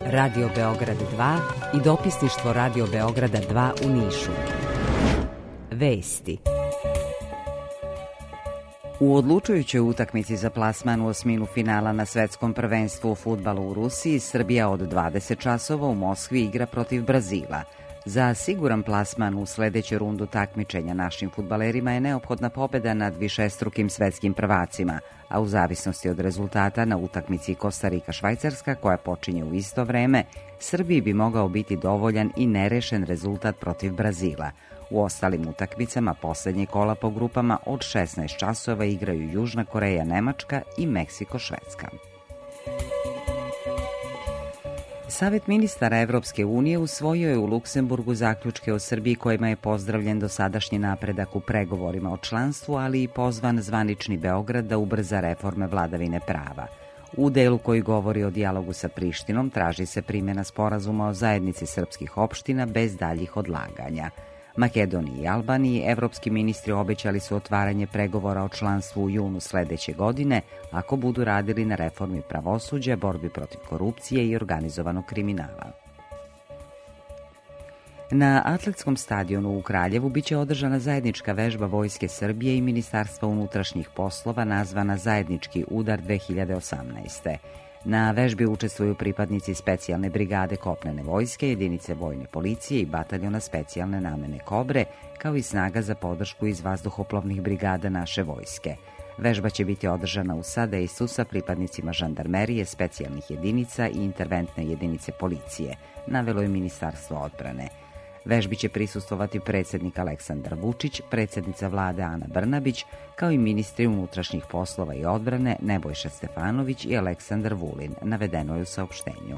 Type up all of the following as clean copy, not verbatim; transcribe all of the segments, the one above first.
Radio Beograd 2 i dopisništvo Radio Beograda 2 u Nišu. Vesti. U odlučujućoj utakmici za plasman u osminu finala na svetskom prvenstvu u fudbalu u Rusiji, Srbija od 20 časova u Moskvi igra protiv Brazila. Za siguran plasman u sledeću rundu takmičenja našim fudbalerima je neophodna pobeda nad višestrukim svetskim prvacima, a u zavisnosti od rezultata na utakmici Kostarika-Švajcarska, koja počinje u isto vreme, Srbiji bi mogao biti dovoljan i nerešen rezultat protiv Brazila. U ostalim utakmicama poslednje kola po grupama od 16 časova igraju Južna Koreja, Nemačka i Meksiko, Švedska. Savet ministara Evropske unije usvojio je u Luksemburgu zaključke o Srbiji kojima je pozdravljen dosadašnji napredak u pregovorima o članstvu, ali i pozvan zvanični Beograd da ubrza reforme vladavine prava. U delu koji govori o dijalogu sa Prištinom traži se primjena sporazuma o zajednici srpskih opština bez daljih odlaganja. Makedoniji i Albaniji evropski ministri obećali su otvaranje pregovora o članstvu u junu sledeće godine ako budu radili na reformi pravosuđa, borbi protiv korupcije i organizovanog kriminala. Na atletskom stadionu u Kraljevu biće održana zajednička vežba Vojske Srbije i Ministarstva unutrašnjih poslova nazvana Zajednički udar 2018. Na vežbi učestvuju pripadnici specijalne brigade kopnene vojske, jedinice vojne policije i bataljona specijalne namene Kobre, kao i snaga za podršku iz vazduhoplovnih brigada naše vojske. Vežba će biti održana u sadejstvu sa pripadnicima žandarmerije, specijalnih jedinica i interventne jedinice policije, navelo je Ministarstvo odbrane. Vežbi će prisustvovati predsjednik Aleksandar Vučić, predsjednica vlade Ana Brnabić, kao i ministri unutrašnjih poslova i odbrane Nebojša Stefanović i Aleksandar Vulin, navedeno je u saopštenju.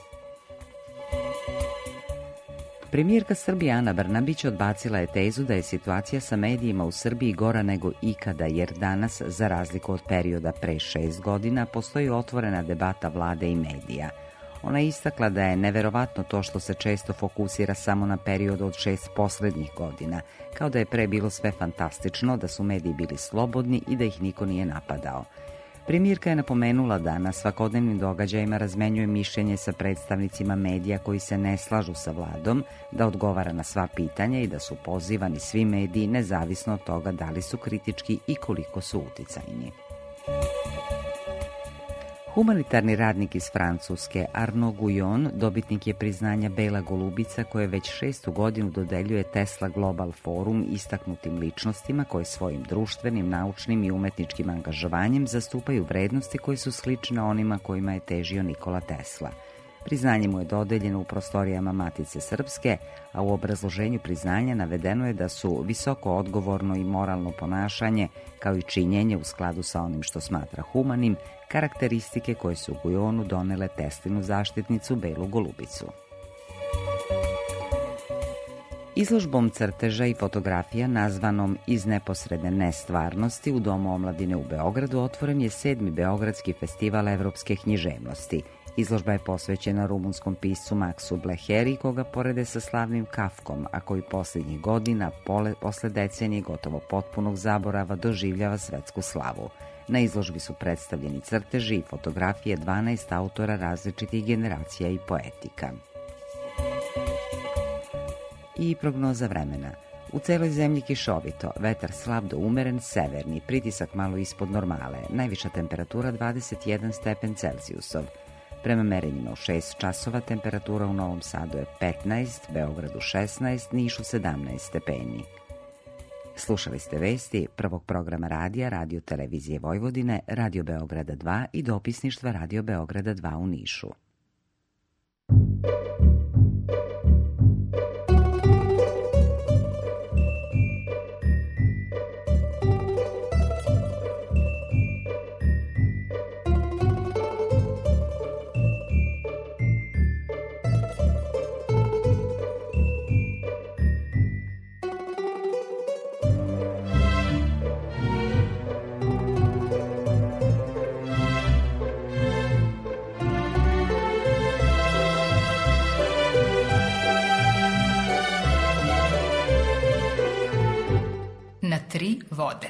Premijerka Srbije Ana Brnabić odbacila je tezu da je situacija sa medijima u Srbiji gora nego ikada, jer danas, za razliku od perioda pre 6 godina, postoji otvorena debata vlade i medija. Ona je istakla da je neverovatno to što se često fokusira samo na period od 6 poslednjih godina, kao da je pre bilo sve fantastično, da su mediji bili slobodni i da ih niko nije napadao. Premijerka je napomenula da na svakodnevnim događajima razmenjuje mišljenje sa predstavnicima medija koji se ne slažu sa vladom, da odgovara na sva pitanja i da su pozivani svi mediji nezavisno od toga da li su kritički i koliko su uticajni. Humanitarni radnik iz Francuske Arnaud Guyon dobitnik je priznanja Bela golubica koje već 6. godinu dodeljuje Tesla Global Forum istaknutim ličnostima koje svojim društvenim, naučnim i umetničkim angažovanjem zastupaju vrednosti koje su slične onima kojima je težio Nikola Tesla. Priznanje mu je dodeljeno u prostorijama Matice Srpske, a u obrazloženju priznanja navedeno je da su visoko odgovorno i moralno ponašanje, kao i činjenje u skladu sa onim što smatra humanim, karakteristike koje su Guyonu donele Teslinu zaštitnicu Belu golubicu. Izložbom crteža i fotografija nazvanom Iz neposredne nestvarnosti u Domu omladine u Beogradu otvoren je 7. Beogradski festival evropske književnosti. Izložba je posvećena rumunskom piscu Maksu Bleheri, koga porede sa slavnim Kafkom, a koji posljednjih godina, posle decenije gotovo potpunog zaborava, doživljava svetsku slavu. Na izložbi su predstavljeni crteži i fotografije 12 autora različitih generacija i poetika. I prognoza vremena. U celoj zemlji kišovito, vetar slab do umeren, severni, pritisak malo ispod normale, najviša temperatura 21 stepen Celzijusov. Prema merenjima u 6 časova temperatura u Novom Sadu je 15, Beogradu 16, Nišu 17 stepeni. Slušali ste vesti prvog programa radija Radio Televizije Vojvodine, Radio Beograda 2 i dopisništva Radio Beograda 2 u Nišu. Na 3 vode.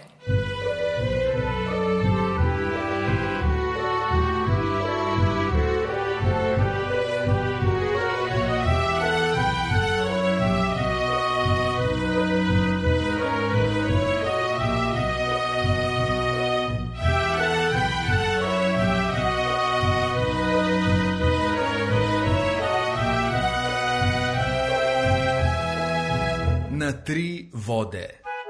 Na tri vode.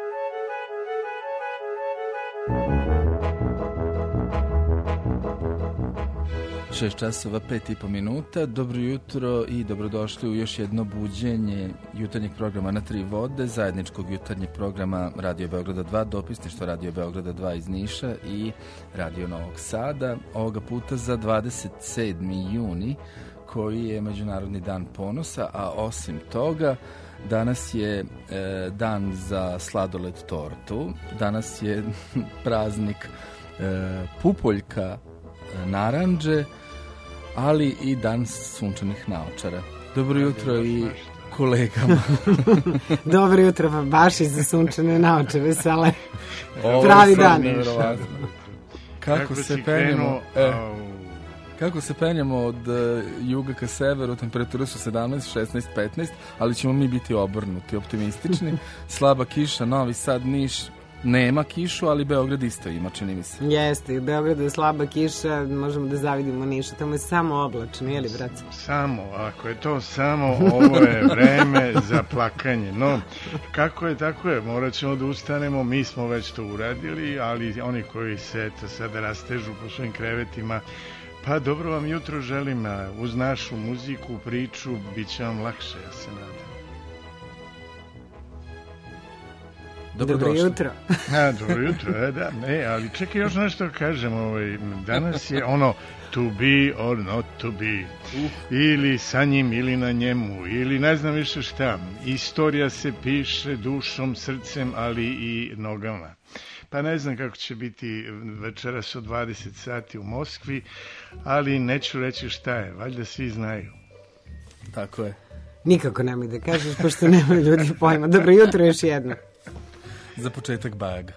Šest časova, 5,5 minuta. Dobro jutro i dobrodošli u još jedno buđenje jutarnjeg programa Na tri vode, zajedničkog jutarnjeg programa Radio Beograda 2, dopisništvo Radio Beograda 2 iz Niša i Radio Novog Sada. Ovoga puta za 27. juni, koji je Međunarodni dan ponosa, a osim toga danas je dan za sladoled tortu, danas je praznik pupoljka narandže, ali i dan sunčanih naočara. Dobro jutro i kolegama. Dobro jutro, pa baš i za sunčane naočare, Sale. Pravi dan. Kako se penjemo od juga ka severu, temperature su 17, 16, 15, ali ćemo mi biti obrnuti, optimistični. Slaba kiša, Novi Sad, Niš, nema kišu, ali Beograd isto ima, čini mi se. Jeste, u Beogradu je slaba kiša, možemo da zavidimo Nišu, tamo je samo oblačno, je li, braco? Samo, ako je to samo, ovo je vreme za plakanje. No, kako je, tako je, morat ćemo da ustanemo, mi smo već to uradili, ali oni koji se sada rastežu po svojim krevetima, pa dobro vam jutro želim, uz našu muziku, priču, bit će vam lakše, ja se nadam. Dobro jutro. Dobro jutro, da, ne, ali čekaj još nešto kažem, danas je ono to be or not to be, ili sa njim ili na njemu, ili ne znam više šta, istorija se piše dušom, srcem, ali i nogama. Pa ne znam kako će biti večeras od 20 sati u Moskvi, ali neću reći šta je, valjda svi znaju. Tako je. Nikako nemoj da kažeš, pošto nemaju ljudi pojma. Dobro jutro još jedno. Za početak Bag.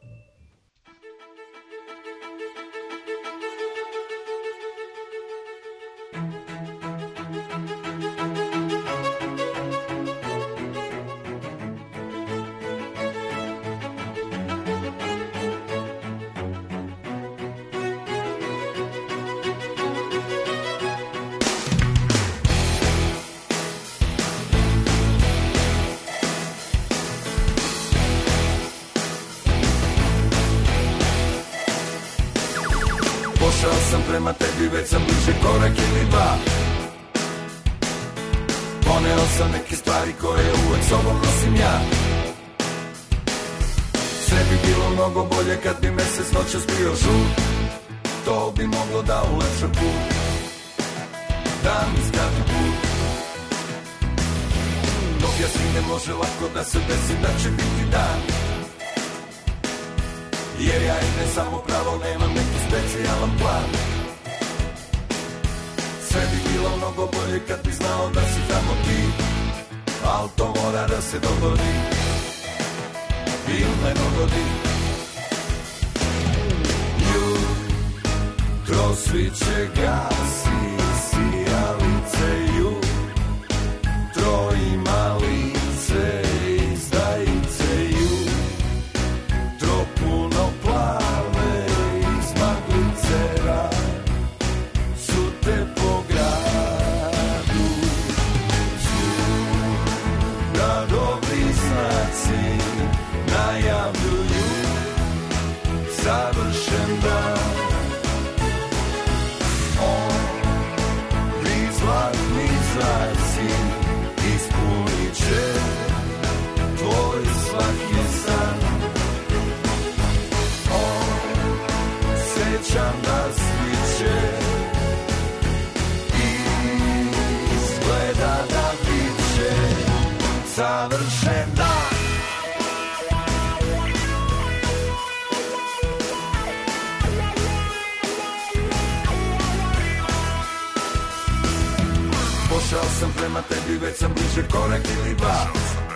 Pošao sam prema tebi, već sam bliže korak ili dva. Poneo sam neke stvari koje uvek sobom nosim ja. Sve bi bilo mnogo bolje kad bi mesec noćas bio žut. To bi moglo da ulepša put, da mi skrati put. Dok ja svim ne može lako da se desi da će biti dan. Jer ja idem samo pravo, nemam neki specijalan plan. Sve bi bilo mnogo bolje kad bi znao da si tamo ti, al to mora da se dogodi, ili ne dogodi. Jutro sviće gasi, sijalice jutro ima lice, izdajice jutro puno plave, izmaglice su te po gradu. Da dobri znaci najavljuju završen dan. Ovi zlatni zraci ispunit će tvoj svaki san. Sećam da sviće izgleda da bit će završen dan. Pošao sam prema tebi, već sam bliže korak ili dva.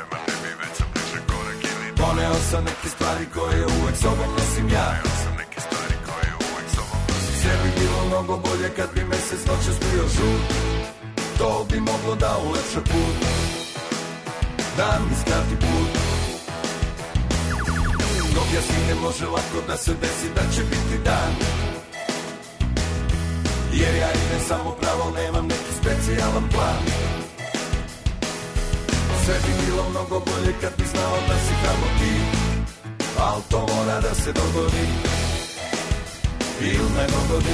Poneo sam neke stvari koje uvek sobom nosim ja. Sve bi bilo mnogo bolje kad bi mesec noćas bio žut. To bi moglo da ulepša put, da mi skrati put. Dok ja svim ne može lako da se desi da će biti dan. Jer ja idem samo pravo, nemam neki specijalan plan. Sve bi bilo mnogo bolje kad bi znao da si tamo ti, al to mora da se dogodi ili ne dogodi.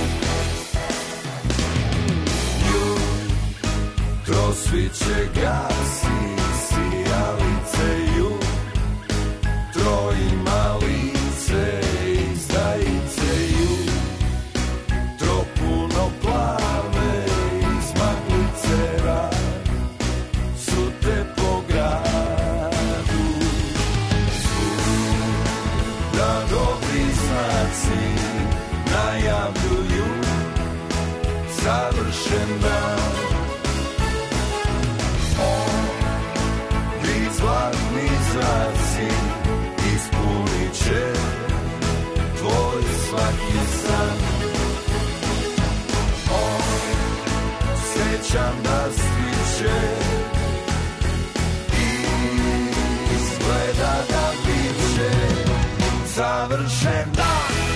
Jutro sviće gasi, sijalice jutro ima lice, izdajice jutro puno plave, izmaglice rad su te po gradu. Da dobri znaci najavljuju savršen dan. Ovi zlatni zraci ispunit će tvoj svaki san. Osjećam da stiče, izgleda da biće savršen dan.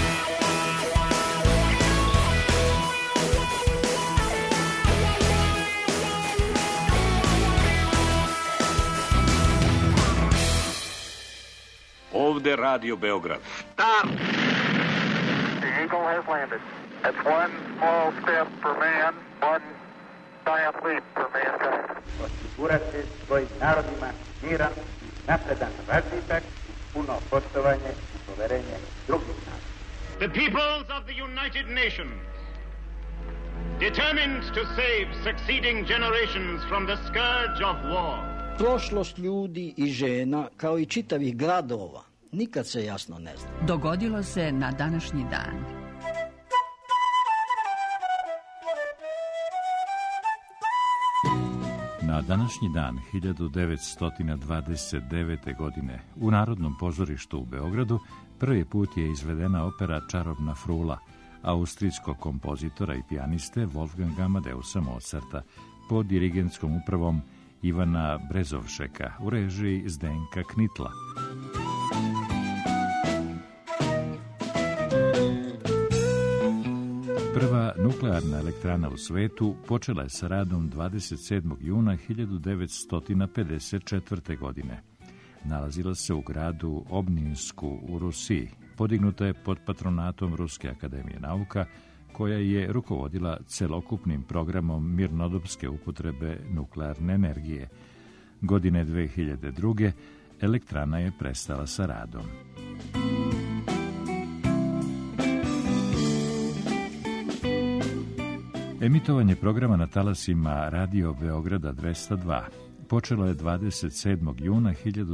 Ovde Radio Beograd. Stop! The Eagle has landed. That's one small step for man, one giant leap for mankind. Osigurati svojim narodima miran, napredan razvitak, puno poštovanje i poverenje drugih naroda. The peoples of the United Nations, determined to save succeeding generations from the scourge of war. Prošlost ljudi i žena, kao i čitavih gradova, nikad se jasno ne zna. Dogodilo se na današnji dan. Na današnji dan 1929. godine u Narodnom pozorištu u Beogradu prvi put je izvedena opera Čarobna frula austrijskog kompozitora i pijaniste Wolfganga Amadeusa Mozarta pod dirigentskom upravom Ivana Brezovšeka u režiji Zdenka Knitla. Prva nuklearna elektrana u svetu počela je sa radom 27. juna 1954. godine. Nalazila se u gradu Obninsku u Rusiji. Podignuta je pod patronatom Ruske akademije nauka, koja je rukovodila celokupnim programom mirnodopske upotrebe nuklearne energije. Godine 2002. elektrana je prestala sa radom. Emitovanje programa na talasima Radio Beograda 202 počelo je 27. juna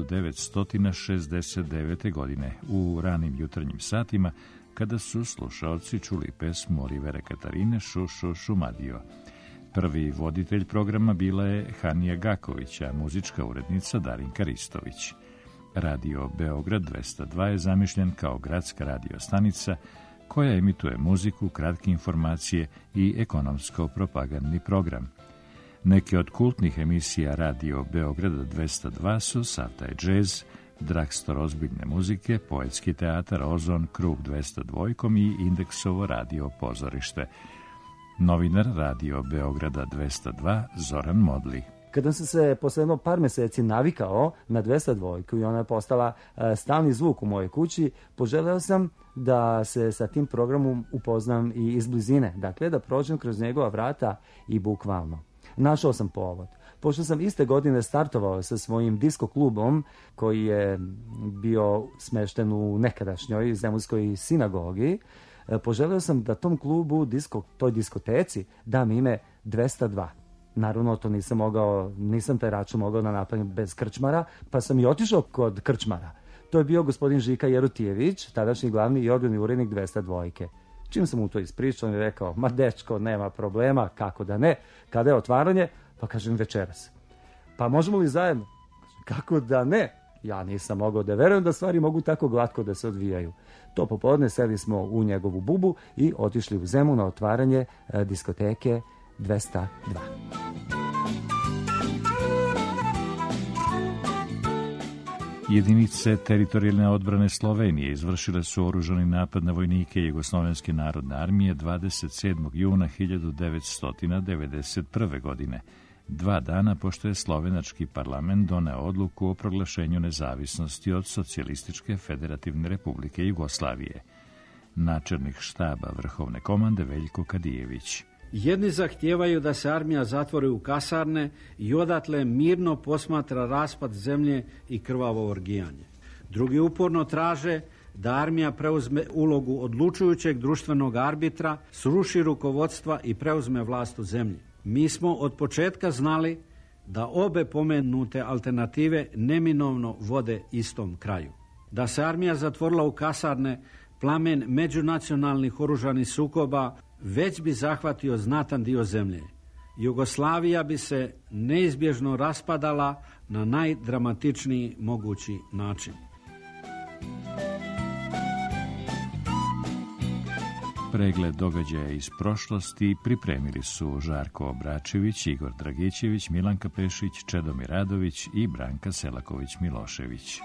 1969. godine u ranim jutarnjim satima, kada su slušaoci čuli pesmu Olivera Katarine Šu, šu, šumadio. Prvi voditelj programa bila je Hanija Gaković, a muzička urednica Darinka Ristović. Radio Beograd 202 je zamišljen kao gradska radio stanica koja emituje muziku, kratke informacije i ekonomsko-propagandni program. Neke od kultnih emisija Radio Beograda 202 su Sav taj džez, Dragstor ozbiljne muzike, Poetski teatar, Ozon, Krug 202 i Indeksovo radio pozorište. Novinar Radio Beograda 202 Zoran Modli. Kada sam se posle jedno par meseci navikao na 202 i ona je postala stalni zvuk u mojoj kući, poželeo sam da se sa tim programom upoznam i iz blizine, dakle da prođem kroz njegova vrata i bukvalno. Našao sam povod. Pošto sam iste godine startovao sa svojim disko klubom koji je bio smešten u nekadašnjoj zemunskoj sinagogi, poželeo sam da tom klubu, toj diskoteci, dam ime 202. Naravno, to nisam taj račun mogao da napravim bez krčmara, pa sam i otišao kod krčmara. To je bio gospodin Žika Jerutijević, tadašnji glavni i odgovorni urednik 202. Čim sam mu to ispričao, on je rekao, ma dečko, nema problema, kako da ne, kada je otvaranje, pa kažem večeras. Pa možemo li zajedno? Kako da ne? Ja nisam mogao da verujem da stvari mogu tako glatko da se odvijaju. To popodne seli smo u njegovu bubu i otišli u Zemun na otvaranje diskoteke 202. Jedinice teritorijalne odbrane Slovenije izvršile su oružani napad na vojnike Jugoslovenske narodne armije 27. juna 1991. godine. 2 dana pošto je slovenački parlament doneo odluku o proglašenju nezavisnosti od Socijalističke federativne republike Jugoslavije. Načelnik štaba Vrhovne komande Veljko Kadijević. Jedni zahtijevaju da se armija zatvori u kasarne i odatle mirno posmatra raspad zemlje i krvavo orgijanje. Drugi uporno traže da armija preuzme ulogu odlučujućeg društvenog arbitra, sruši rukovodstva i preuzme vlast u zemlji. Mi smo od početka znali da obe pomenute alternative neminovno vode istom kraju. Da se armija zatvorila u kasarne, plamen međunacionalnih oružanih sukoba već bi zahvatio znatan dio zemlje. Jugoslavija bi se neizbježno raspadala na najdramatičniji mogući način. Pregled događaja iz prošlosti pripremili su Žarko Obračević, Igor Dragićević, Milanka Pešić, Čedomir Radović i Branka Selaković-Milošević.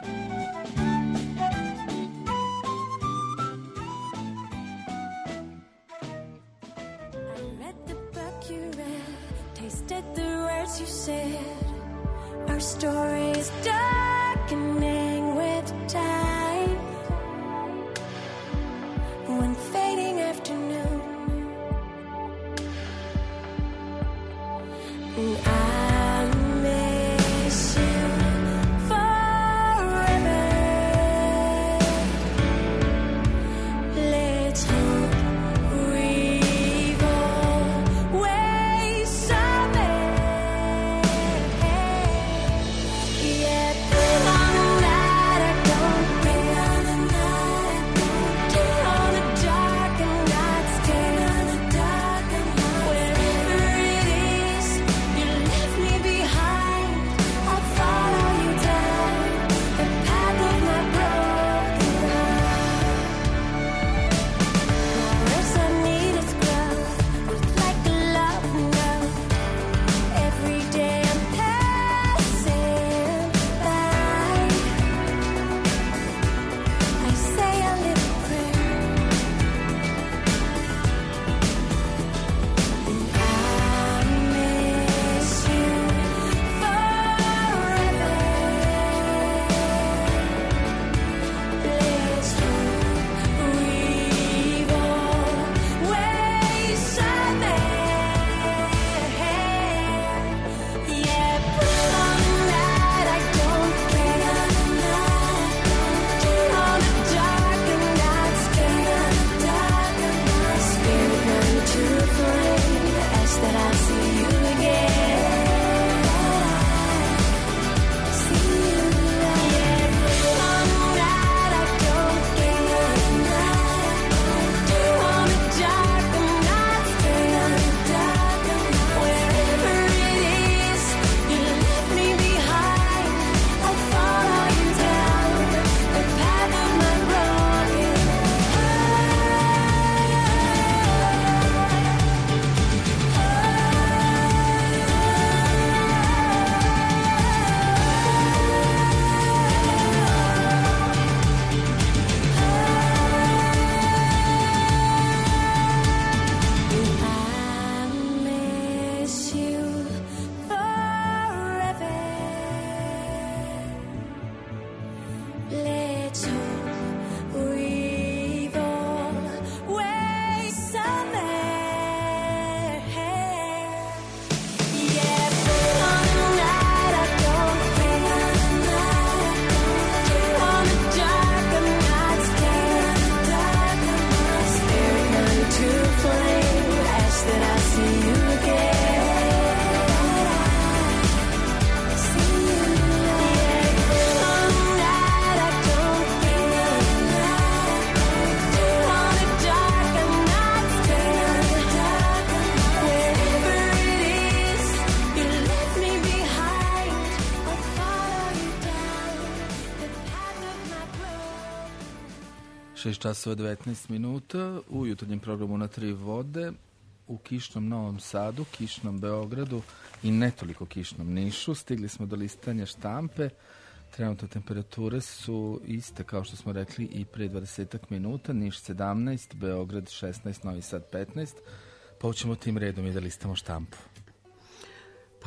časova 19 minuta u jutarnjem programu Na tri vode u kišnom Novom Sadu, kišnom Beogradu i ne toliko kišnom Nišu. Stigli smo do listanja štampe. Trenutno temperature su iste kao što smo rekli i pre 20 minuta. Niš 17, Beograd 16, Novi Sad 15. Pa ćemo tim redom i da listamo štampu. Pa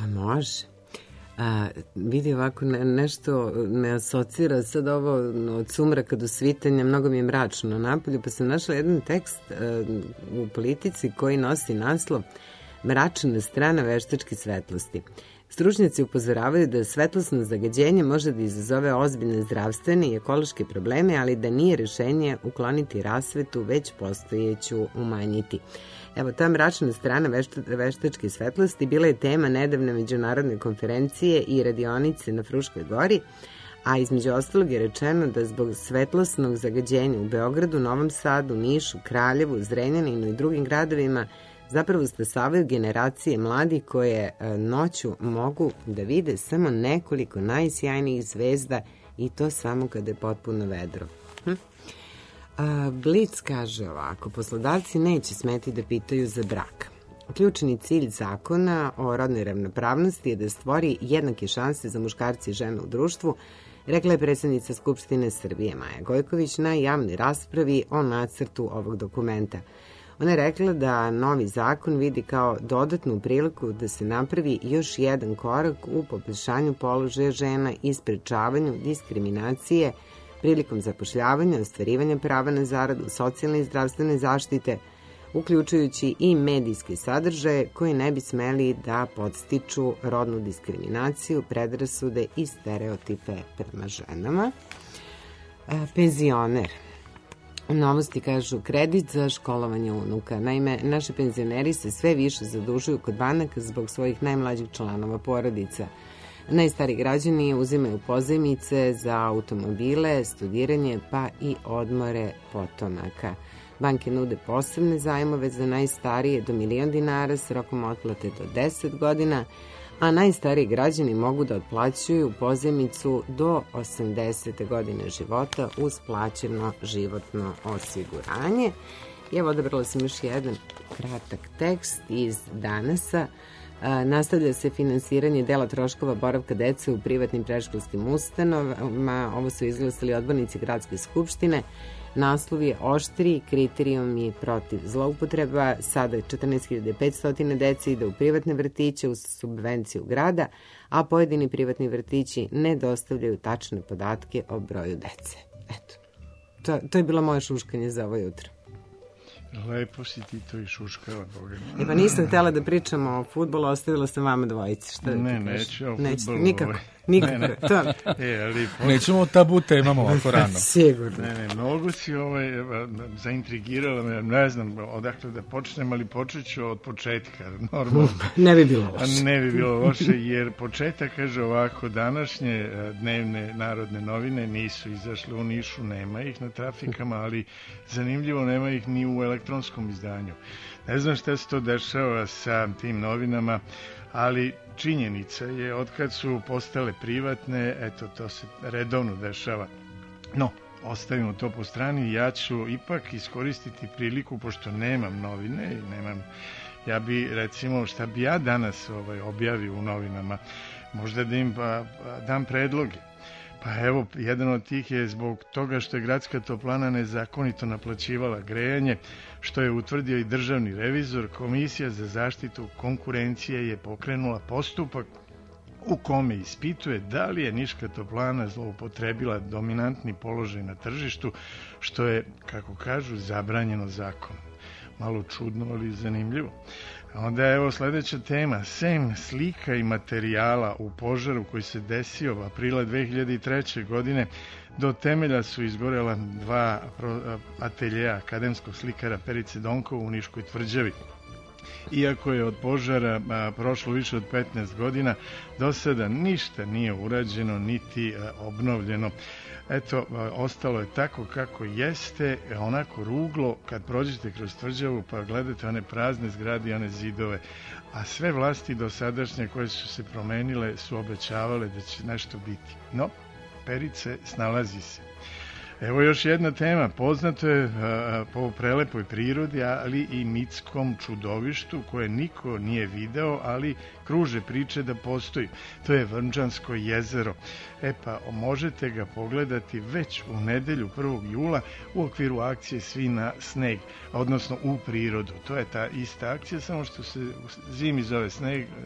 Pa može. Vidi ovako, nešto me asocira sad ovo od sumraka do svitanja, mnogo mi je mračno napolju, pa sam našla jedan tekst u Politici koji nosi naslov Mračna strana veštačke svetlosti. Stručnjaci upozoravaju da svetlosno zagađenje može da izazove ozbiljne zdravstvene i ekološke probleme, ali da nije rešenje ukloniti rasvetu, već postojeću umanjiti. Evo, ta mračna strana veštačke svetlosti bila je tema nedavne međunarodne konferencije i radionice na Fruškoj gori, a između ostalog je rečeno da zbog svetlosnog zagađenja u Beogradu, Novom Sadu, Nišu, Kraljevu, Zrenjaninu i drugim gradovima zapravo stasavaju generacije mladih koje noću mogu da vide samo nekoliko najsjajnijih zvezda i to samo kada je potpuno vedro. Blic kaže ovako, poslodavci neće smeti da pitaju za brak. Ključni cilj zakona o rodnoj ravnopravnosti je da stvori jednake šanse za muškarce i žene u društvu, rekla je predsjednica Skupštine Srbije Maja Gojković na javnoj raspravi o nacrtu ovog dokumenta. Ona je rekla da novi zakon vidi kao dodatnu priliku da se napravi još jedan korak u poboljšanju položaja žena i sprečavanju diskriminacije prilikom zapošljavanja, ostvarivanja prava na zaradu, socijalne i zdravstvene zaštite, uključujući i medijske sadržaje koji ne bi smeli da podstiču rodnu diskriminaciju, predrasude i stereotipe prema ženama. Penzioner. Novosti kažu kredit za školovanje unuka. Naime, naši penzioneri se sve više zadužuju kod banaka zbog svojih najmlađih članova porodica. Najstariji građani uzimaju pozajmice za automobile, studiranje pa i odmore potomaka. Banke nude posebne zajmove za najstarije do 1.000.000 dinara s rokom otplate do 10 godina, a najstariji građani mogu da otplaćuju pozajmicu do 80. godine života uz plaćeno životno osiguranje. I evo, odabrala sam još jedan kratak tekst iz Danasa. Nastavlja se finansiranje dela troškova boravka dece u privatnim predškolskim ustanovama. Ovo su izglasali odbornici Gradske skupštine. Naslov je oštri kriterijumi protiv zloupotreba. Sada je 14.500 dece ide u privatne vrtiće uz subvenciju grada, a pojedini privatni vrtići ne dostavljaju tačne podatke o broju dece. Eto, to je bilo moje šuškanje za ovo jutro. Lepo si ti to i šuškala, Boga. Pa nisam htjela da pričamo o fudbalu, ostavila sam vama dvojici. Šta ne, neću o fudbalu. Nikako. Nećemo o tabu temama ovako rano. Sigurno. Mnogo si zaintrigirala me, ne znam odakle da počnem, ali počet ću od početka, normalno. Ne bi bilo loše. Ne bi bilo loše, jer početak kaže ovako, današnje dnevne narodne novine nisu izašle u Nišu, nema ih na trafikama, ali zanimljivo nema ih ni u elektronskom izdanju. Ne znam šta se to dešava sa tim novinama, ali činjenica je, otkad su postale privatne, eto, to se redovno dešava. No, ostavimo to po strani, ja ću ipak iskoristiti priliku, pošto nemam novine i nemam, ja bi, recimo, šta bi ja danas objavio u novinama, možda da im dam predloge. Pa evo, jedan od tih je zbog toga što je Gradska toplana nezakonito naplaćivala grejanje, što je utvrdio i državni revizor. Komisija za zaštitu konkurencije je pokrenula postupak u kome ispituje da li je Niška toplana zloupotrebila dominantni položaj na tržištu, što je, kako kažu, zabranjeno zakonom. Malo čudno, ali zanimljivo. Onda evo sledeća tema. Sem slika i materijala u požaru koji se desio aprila 2003. godine, do temelja su izgorela 2 ateljeja akademskog slikara Perice Donkova u Niškoj tvrđavi. Iako je od požara prošlo više od 15 godina, do sada ništa nije urađeno niti obnovljeno. Eto, ostalo je tako kako jeste, onako ruglo, kad prođete kroz tvrđavu pa gledate one prazne zgrade i one zidove, a sve vlasti dosadašnje koje su se promenile su obećavale da će nešto biti. No, Perice snalazi se. Evo još jedna tema. Poznato je po prelepoj prirodi, ali i mitskom čudovištu koje niko nije video, ali kruže priče da postoji. To je Vrnđansko jezero. Pa možete ga pogledati već u nedelju 1. jula u okviru akcije Svi na sneg, odnosno u prirodu. To je ta ista akcija, samo što se zimi zove sneg,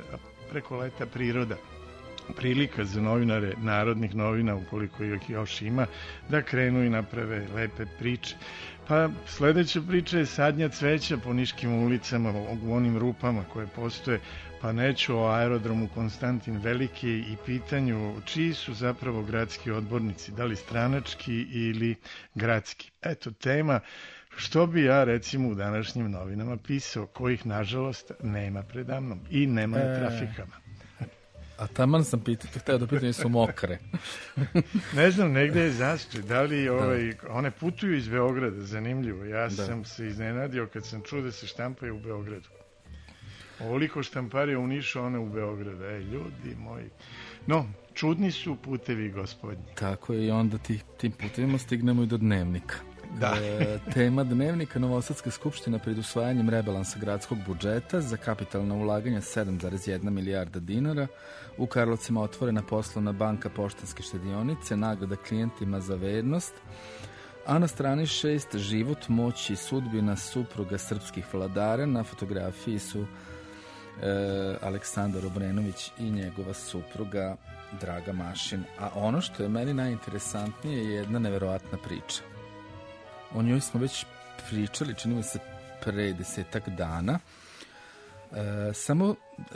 preko leta priroda. Prilika za novinare narodnih novina, ukoliko ih još ima, da krenu i naprave lepe priče. Pa sledeća priča je sadnja cveća po niškim ulicama, u onim rupama koje postoje, pa neću o aerodromu Konstantin Veliki i pitanju čiji su zapravo gradski odbornici, da li stranački ili gradski. Eto, tema što bi ja recimo u današnjim novinama pisao, kojih nažalost nema predamnom i nema na trafikama. A taman sam hteo da pitam su mokre. Ne znam, negde je zastoj. Da li one putuju iz Beograda, zanimljivo. Ja sam se iznenadio kad sam čuo da se štampaju u Beogradu. Ovoliko štamparija u Nišu, one u Beogradu. Ljudi moji. No, čudni su putevi gospodnji. Tako je, i onda tim putevima stignemo i do dnevnika. Da. Tema dnevnika: Novosadska skupština pred usvajanjem rebalansa gradskog budžeta za kapitalna ulaganja 7,1 milijarda dinara. U Karlovcima otvorena poslovna banka Poštanske štedionice, nagrada klijentima za vernost. A na strani 6 život, moć i sudbina supruga srpskih vladara. Na fotografiji su Aleksandar Obrenović i njegova supruga Draga Mašin. A ono što je meni najinteresantnije je jedna neverovatna priča. O njoj smo već pričali, čini mi se, pre 10 dana. Samo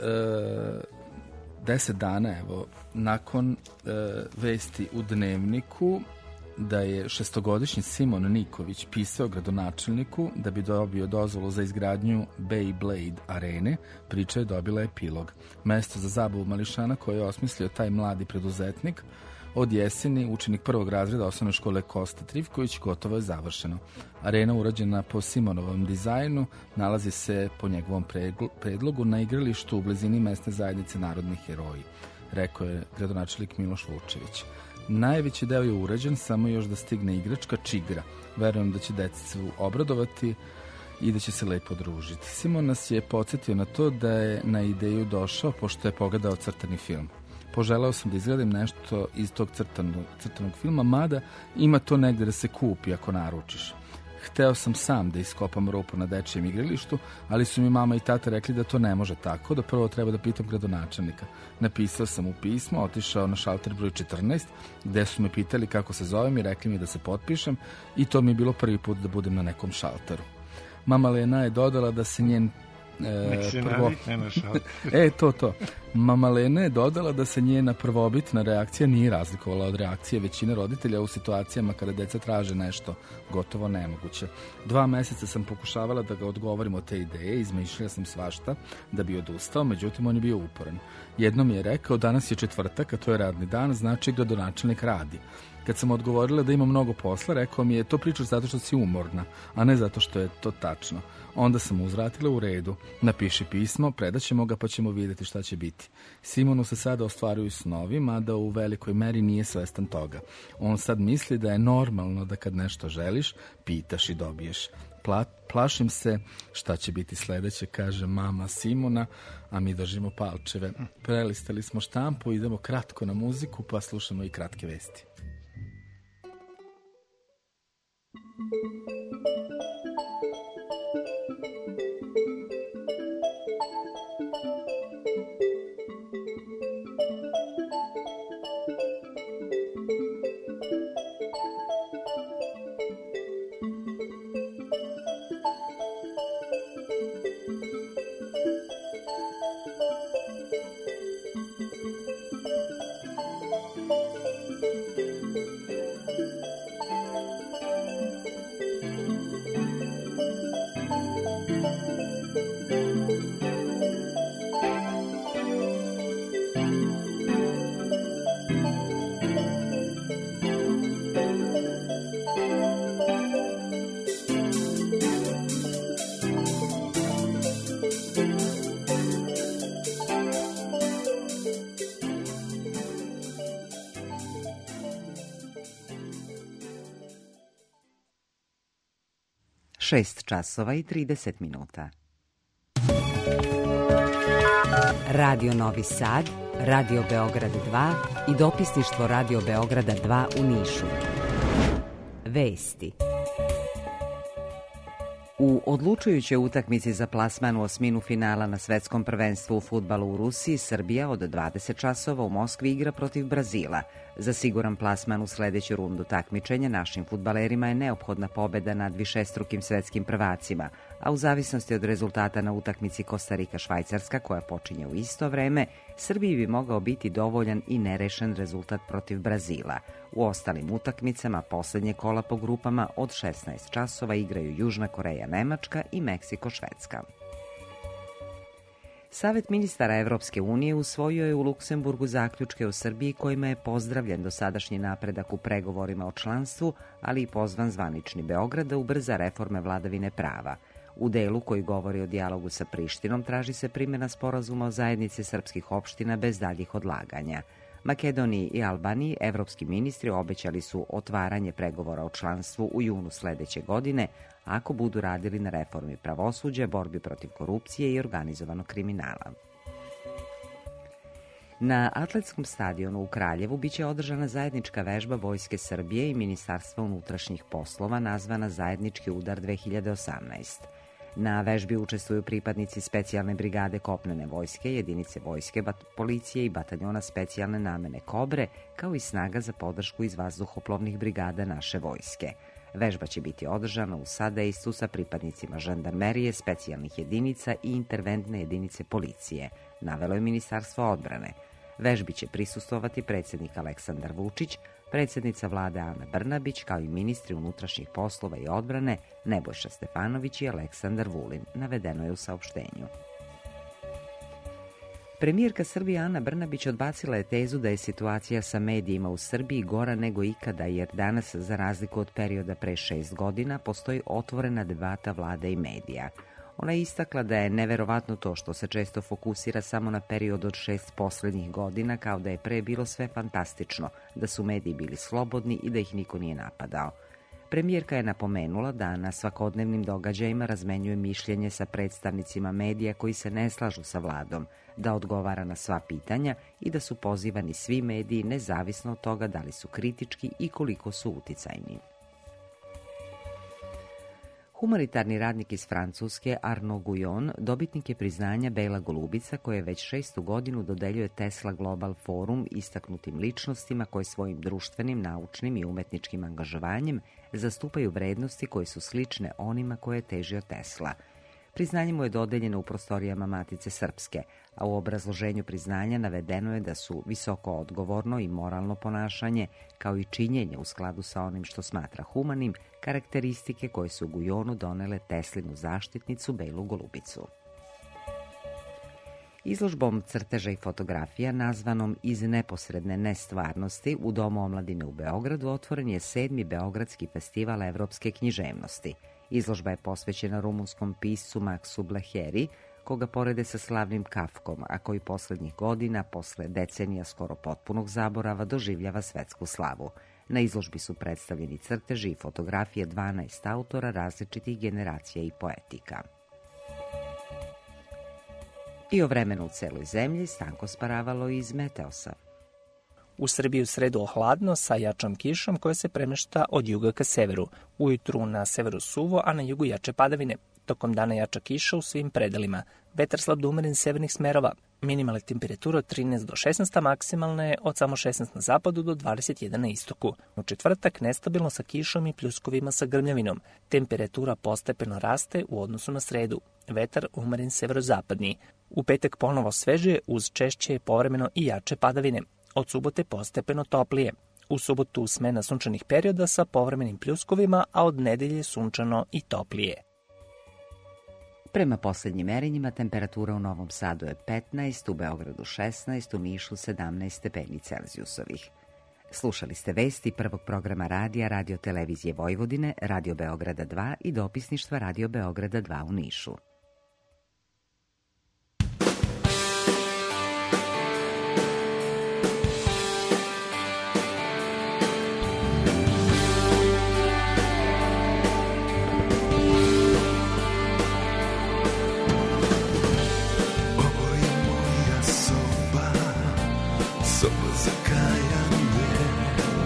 10 dana, evo, nakon vesti u Dnevniku da je 6-godišnji Simon Niković pisao gradonačelniku da bi dobio dozvolu za izgradnju Beyblade arene, priča je dobila epilog. Mesto za zabavu mališana koje je osmislio taj mladi preduzetnik od jeseni, učenik 1. razreda osnovne škole Kosta Trivković, gotovo je završeno. Arena urađena po Simonovom dizajnu nalazi se po njegovom predlogu na igralištu u blizini mesne zajednice Narodni heroji, rekao je gradonačelnik Miloš Vučević. Najveći deo je urađen, samo još da stigne igračka čigra. Verujem da će decu obradovati i da će se lepo družiti. Simon nas je podsjetio na to da je na ideju došao pošto je pogledao crtani film. Poželeo sam da izgledam nešto iz tog crtanog filma, mada ima to negde da se kupi ako naručiš. Hteo sam sam da iskopam rupu na dečijem igralištu, ali su mi mama i tata rekli da to ne može tako, da prvo treba da pitam gradonačelnika. Napisao sam mu pismo, otišao na šalter broj 14, gde su me pitali kako se zovem i rekli mi da se potpišem, i to mi je bilo prvi put da budem na nekom šalteru. Mama Lena je dodala da se njen to. Mama Lena je dodala da se njena prvobitna reakcija nije razlikovala od reakcije većine roditelja u situacijama kada deca traže nešto gotovo nemoguće. 2 meseca sam pokušavala da ga odgovorim od te ideje, izmišljala sam svašta da bi odustao, međutim on je bio uporan. Jednom je rekao, danas je četvrtak, a to je radni dan, znači gradonačelnik radi. Kad sam odgovorila da ima mnogo posla, rekao mi je, to pričaš zato što si umorna, a ne zato što je to tačno. Onda sam uzvratila, u redu, napiši pismo, predaćemo ga pa ćemo vidjeti šta će biti. Simonu se sada ostvaruju snovi, mada u velikoj meri nije svestan toga. On sad misli da je normalno da kad nešto želiš, pitaš i dobiješ. Plašim se šta će biti sledeće, kaže mama Simona, a mi držimo palčeve. Prelistali smo štampu, idemo kratko na muziku, pa slušamo i kratke vesti. Šest časova i 30 minuta. Radio Novi Sad, Radio Beograd 2 i dopisništvo Radio Beograda 2 u Nišu. Vesti. U odlučujućoj utakmici za plasman u osminu finala na svetskom prvenstvu u fudbalu u Rusiji, Srbija od 20 časova u Moskvi igra protiv Brazila. Za siguran plasman u sledeću rundu takmičenja našim fudbalerima je neophodna pobeda nad višestrukim svetskim prvacima, a u zavisnosti od rezultata na utakmici Kostarika-Švajcarska, koja počinje u isto vreme, Srbiji bi mogao biti dovoljan i nerešen rezultat protiv Brazila. U ostalim utakmicama poslednje kola po grupama od 16 časova igraju Južna Koreja, Nemačka i Meksiko-Švedska. Savet ministara Evropske unije usvojio je u Luksemburgu zaključke o Srbiji kojima je pozdravljen dosadašnji napredak u pregovorima o članstvu, ali i pozvan zvanični Beograd da ubrza reforme vladavine prava. U delu koji govori o dijalogu sa Prištinom traži se primjena sporazuma o zajednici srpskih opština bez daljih odlaganja. Makedoniji i Albaniji evropski ministri obećali su otvaranje pregovora o članstvu u junu sledeće godine, ako budu radili na reformi pravosuđa, borbi protiv korupcije i organizovanog kriminala. Na atletskom stadionu u Kraljevu biće održana zajednička vežba Vojske Srbije i Ministarstva unutrašnjih poslova nazvana Zajednički udar 2018. Na vežbi učestvuju pripadnici specijalne brigade kopnene vojske, jedinice vojske, policije i bataljona specijalne namene Kobre, kao i snaga za podršku iz vazduhoplovnih brigada naše vojske. Vežba će biti održana u sadejstvu sa pripadnicima žandarmerije, specijalnih jedinica i interventne jedinice policije, navelo je Ministarstvo odbrane. Vežbi će prisustvovati predsjednik Aleksandar Vučić, predsjednica vlade Ana Brnabić, kao i ministri unutrašnjih poslova i odbrane Nebojša Stefanović i Aleksandar Vulin, navedeno je u saopštenju. Premijerka Srbije Ana Brnabić odbacila je tezu da je situacija sa medijima u Srbiji gora nego ikada, jer danas, za razliku od perioda pre 6 godina, postoji otvorena debata vlade i medija. Ona je istakla da je neverovatno to što se često fokusira samo na period od 6 poslednjih godina, kao da je pre bilo sve fantastično, da su mediji bili slobodni i da ih niko nije napadao. Premijerka je napomenula da na svakodnevnim događajima razmenjuje mišljenje sa predstavnicima medija koji se ne slažu sa vladom, da odgovara na sva pitanja i da su pozivani svi mediji nezavisno od toga da li su kritički i koliko su uticajni. Humanitarni radnik iz Francuske Arnaud Guyon dobitnik je priznanja Bela golubica koje već 6. godinu dodeljuje Tesla Global Forum istaknutim ličnostima koje svojim društvenim, naučnim i umetničkim angažovanjem zastupaju vrednosti koje su slične onima koje je težio Tesla. Priznanje mu je dodeljeno u prostorijama Matice Srpske, a u obrazloženju priznanja navedeno je da su visoko odgovorno i moralno ponašanje, kao i činjenje u skladu sa onim što smatra humanim, karakteristike koje su Guyonu donele Teslinu zaštitnicu Belu golubicu. Izložbom crteža i fotografija nazvanom Iz neposredne nestvarnosti u Domu omladine u Beogradu otvoren je 7. Beogradski festival evropske književnosti. Izložba je posvećena rumunskom piscu Maksu Bleheri, koga porede sa slavnim Kafkom, a koji poslednjih godina, posle decenija skoro potpunog zaborava, doživljava svetsku slavu. Na izložbi su predstavljeni crteži i fotografije 12 autora različitih generacija i poetika. I o vremenu u celoj zemlji Stanko Sparavalo iz Meteosa. U Srbiji u sredu ohladno sa jačom kišom koja se premešta od juga ka severu. Ujutru na severu suvo, a na jugu jače padavine. Tokom dana jača kiša u svim predelima. Vetar slab do umeren severnih smerova. Minimalna temperatura od 13 do 16, maksimalna je od samo 16 na zapadu do 21 na istoku. U četvrtak nestabilno sa kišom i pljuskovima sa grmljavinom. Temperatura postepeno raste u odnosu na sredu. Vetar umeren severozapadni. U petak ponovo sveže uz češće povremeno i jače padavine. Od subote postepeno toplije. U subotu smena sunčanih perioda sa povremenim pljuskovima, a od nedelje sunčano i toplije. Prema poslednjim merenjima temperatura u Novom Sadu je 15, u Beogradu 16, u Nišu 17 stepeni Celzijusovih. Slušali ste vesti prvog programa radija Radio Televizije Vojvodine, Radio Beograda 2 i dopisništva Radio Beograda 2 u Nišu.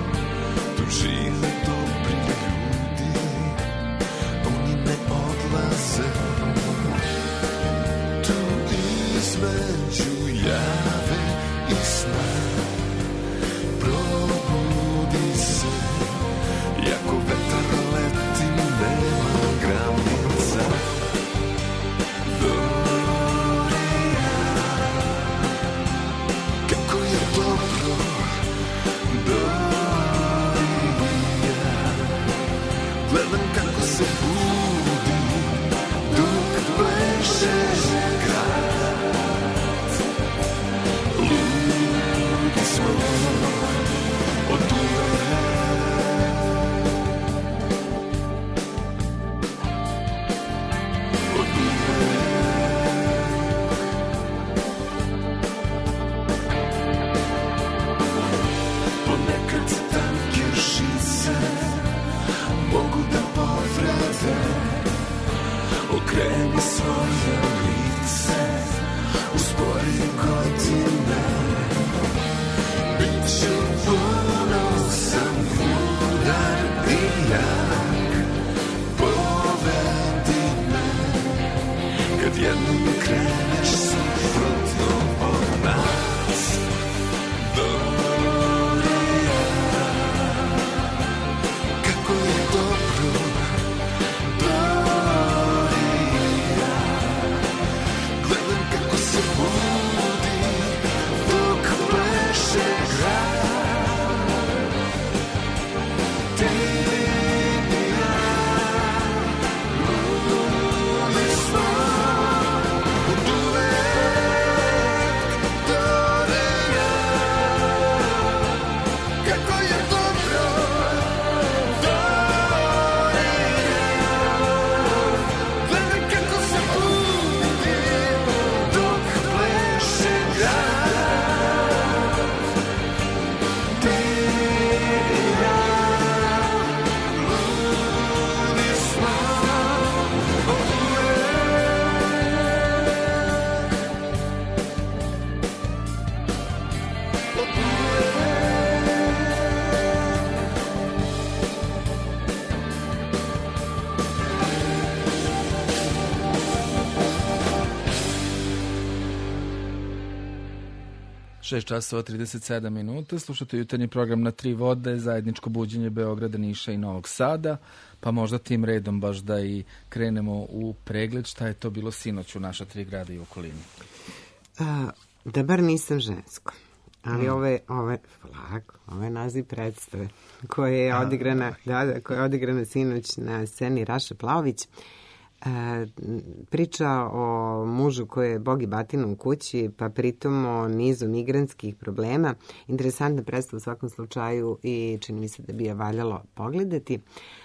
Žive dobri ljudi, oni ne odlaze. jak, povedi me, kad jednom kreneš suprotno od nas. Dorija, kako je dobro, Dorija, gledam kako se budi dok pleše grad. Ti i ja, ludi smo od uvek, Dorija, kako je dobro, Dorija, gledaj kako se budi dok pleše grad. Ti i ja, ludi smo od Šest časova 37 minuta, slušate jutarnji program Na tri vode, zajedničko buđenje Beograda, Niša i Novog Sada, pa možda tim redom baš da i krenemo u pregled šta je to bilo sinoć u naša tri grada i okolini. Da bar nisam žensko, ali ovo je naziv predstave koja je odigrana, koja je odigrana sinoć na sceni Raša Plaović. Priča o mužu koji je bog i batina u kući, pa pritom o nizu migrantskih problema. Interesantna predstava u svakom slučaju i čini mi se da bi je valjalo pogledati.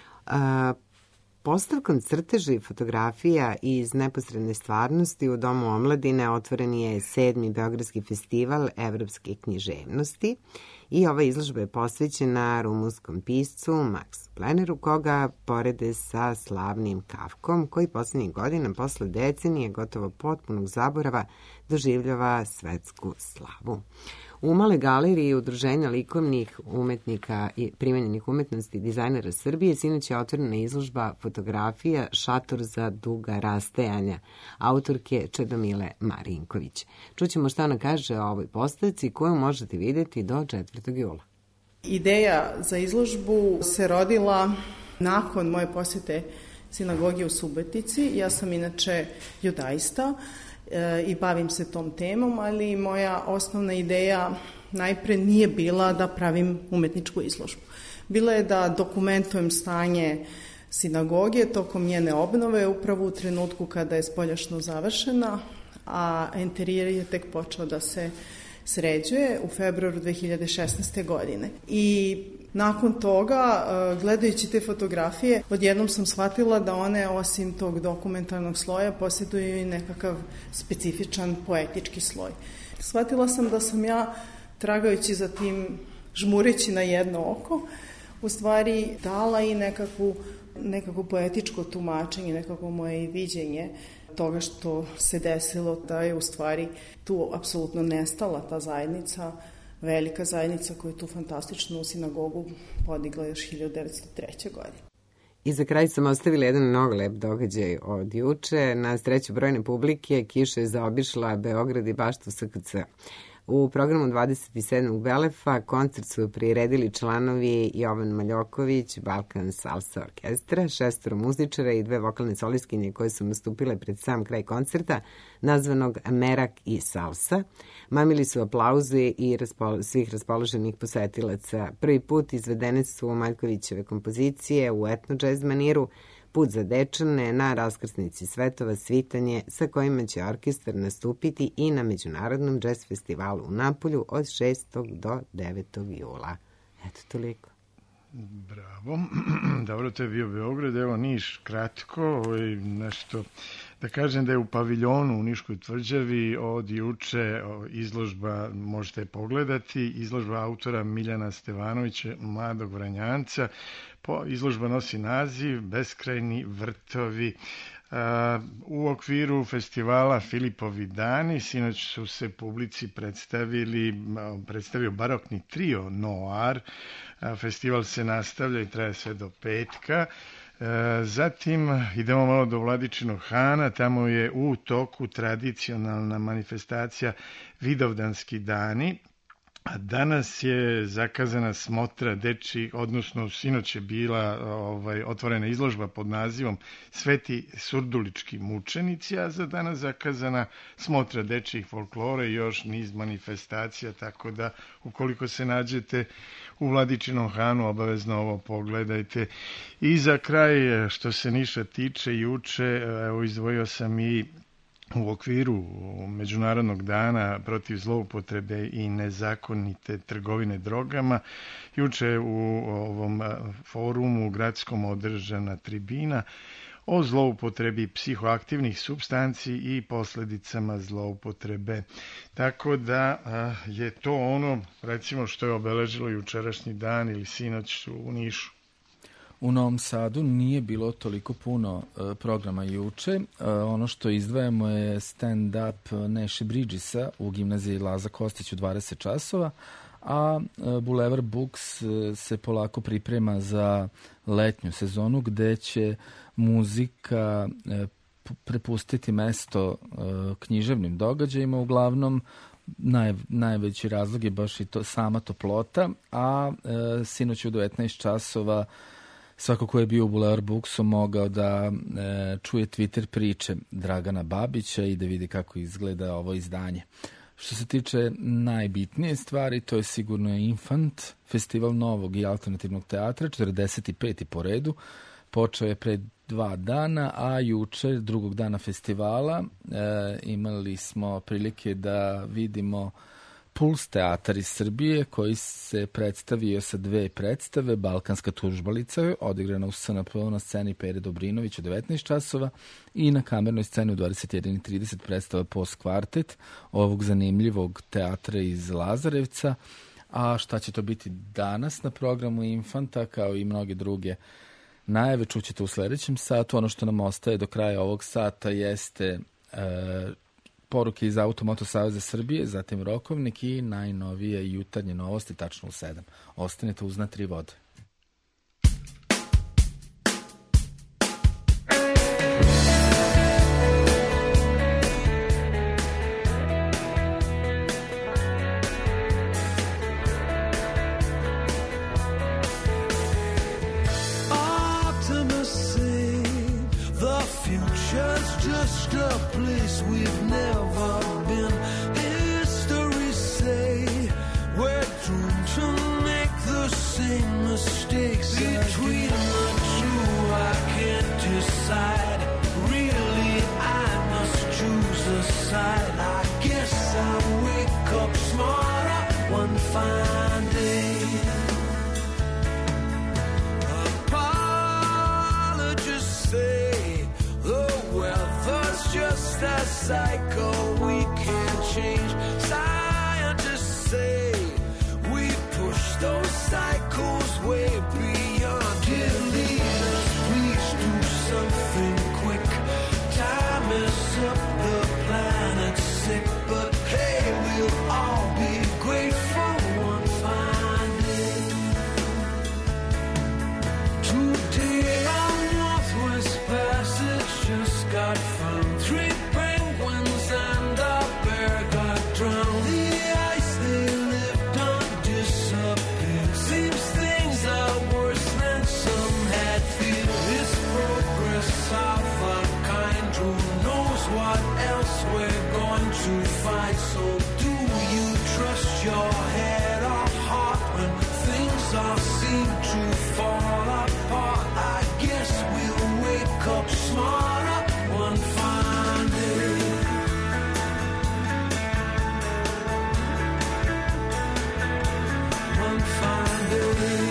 Postavkom crteža i fotografija iz neposredne stvarnosti u Domu omladine otvoren je 7. Beogradski festival evropske književnosti i ova izložba je posvećena rumunskom piscu Maksu Pleneru, koga porede sa slavnim Kafkom, koji poslednjih godina posle decenije gotovo potpunog zaborava doživljava svetsku slavu. U Maloj galeriji Udruženja likovnih umetnika i primenjenih umetnosti dizajnera Srbije sinoć je otvorena izložba fotografija Šator za duga rastajanja autorke Čedomile Marinković. Čućemo šta ona kaže o ovoj postavci koju možete vidjeti do 4. jula. Ideja za izložbu se rodila nakon moje posete sinagogi u Subotici. Ja sam inače judaista i bavim se tom temom, ali moja osnovna ideja najpre nije bila da pravim umetničku izložbu. Bila je da dokumentujem stanje sinagoge tokom njene obnove, upravo u trenutku kada je spoljašno završena, a interijer je tek počeo da se sređuje u februaru 2016. godine. I nakon toga, gledajući te fotografije, odjednom sam shvatila da one, osim tog dokumentarnog sloja, posjeduju i nekakav specifičan poetički sloj. Shvatila sam da sam ja, tragajući za tim, žmureći na jedno oko, u stvari dala i nekako poetičko tumačenje, nekako moje viđenje toga što se desilo, da je u stvari tu apsolutno nestala ta zajednica, velika zajednica koja je tu fantastičnu sinagogu podigla još 1903. godine. I za kraj sam ostavila jedan mnogo lep događaj od juče. Na sreću brojne publike kiša je zaobišla Beograd i baštu SKC. U programu 27. Belefa koncert su priredili članovi Jovan Maljoković, Balkan Salsa orkestra, 6 muzičara i 2 vokalne solistkinje koje su nastupile pred sam kraj koncerta, nazvanog Merak i Salsa. Mamili su aplauze i svih raspoloženih posetilaca. Prvi put izvedene su Maljkovićeve kompozicije u etno-džez maniru, Put za dečane, na raskrsnici svetova, Svitanje, sa kojima će orkestar nastupiti i na Međunarodnom džez festivalu u Napolju od 6. do 9. jula. Eto, toliko. Bravo. Dobro, to je bio Beograd. Evo Niš, kratko, nešto da kažem da je u paviljonu u Niškoj tvrđavi od juče izložba, možete pogledati, izložba autora Miljana Stevanovića, mladog Vranjanca. Izložba nosi naziv Beskrajni vrtovi U okviru festivala Filipovi dani sinoć su se publici predstavio barokni trio Noir. Festival se nastavlja i traje sve do petka. Zatim idemo malo do Vladičinog Hana, tamo je u toku tradicionalna manifestacija Vidovdanski dani. A danas je zakazana smotra dečjih, odnosno sinoć je bila otvorena izložba pod nazivom Sveti surdulički mučenici, a za danas zakazana smotra dečjih folklora i još niz manifestacija, tako da ukoliko se nađete u Vladičinom Hanu, obavezno ovo pogledajte. I za kraj, što se Niša tiče, juče izdvojio sam i u okviru Međunarodnog dana protiv zloupotrebe i nezakonite trgovine drogama. Juče u ovom forumu gradskom održana tribina o zloupotrebi psihoaktivnih supstanci i posljedicama zloupotrebe. Tako da je to ono, recimo, što je obeležilo jučerašnji dan ili sinoć u Nišu. U Novom Sadu nije bilo toliko puno programa juče. Ono što izdvajamo je stand-up Neše Bridgesa u gimnaziji Laza Kostić u 20 časova, a Boulevard Books se polako priprema za letnju sezonu gde će muzika prepustiti mesto književnim događajima. Uglavnom, najveći razlog je baš i sama toplota, a sinoć u 19 časova svako ko je bio u Boulevard Booksu mogao da čuje Twitter priče Dragana Babića i da vidi kako izgleda ovo izdanje. Što se tiče najbitnije stvari, to je sigurno Infant, festival novog i alternativnog teatra, 45. po redu. Počeo je pred 2 dana, a juče, drugog dana festivala, imali smo prilike da vidimo Puls teatar iz Srbije koji se predstavio sa 2 predstave. Balkanska tužbalica je odigrana u SNP na sceni Pere Dobrinović u 19 časova i na kamernoj sceni u 21:30 predstava Post kvartet ovog zanimljivog teatra iz Lazarevca. A šta će to biti danas na programu Infanta, kao i mnoge druge najave, čućete u sledećem satu. Ono što nam ostaje do kraja ovog sata jeste poruke iz Automoto Saveza Srbije, zatim Rokovnik i najnovije jutarnje novosti, tačno u 7. Ostanite uz Na tri vode. Just a place we've never been. History say we're doomed to make the same mistakes. Between the two I can't decide. Really I must choose a side. I guess I'll wake up smarter one fine day. Apologists say just a cycle we can't change. Scientists say we push those cycles way beyond. Dear leaders, please do something quick. Time is up, the planet's sick, but hey, we'll all be grateful one fine day. Today on Northwest Passage just got found. 3 penguins and a bear got drowned. The ice they lived on disappeared. Seems things are worse than some had feared. It's progress of a kind. Who knows what else we're going to find? So do you trust your head or heart when things all seem to fall apart? I guess we'll wake up smarter one fine day. One fine day.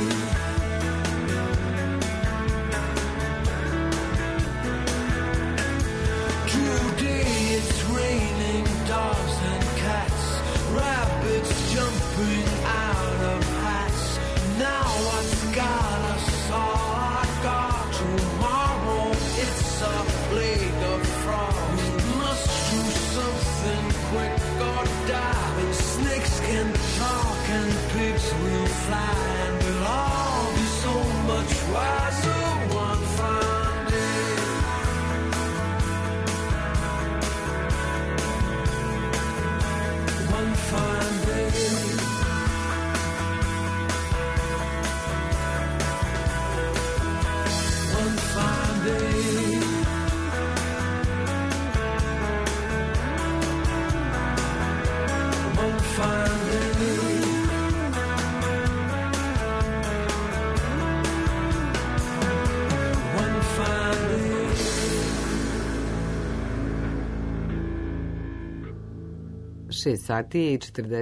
Today it's raining dogs and cats, rabbits jumping out of hats. Now what's got flying, we'll all be so much wiser one fine day. One fine day. One fine day. One fine day. One fine day. 6 sati i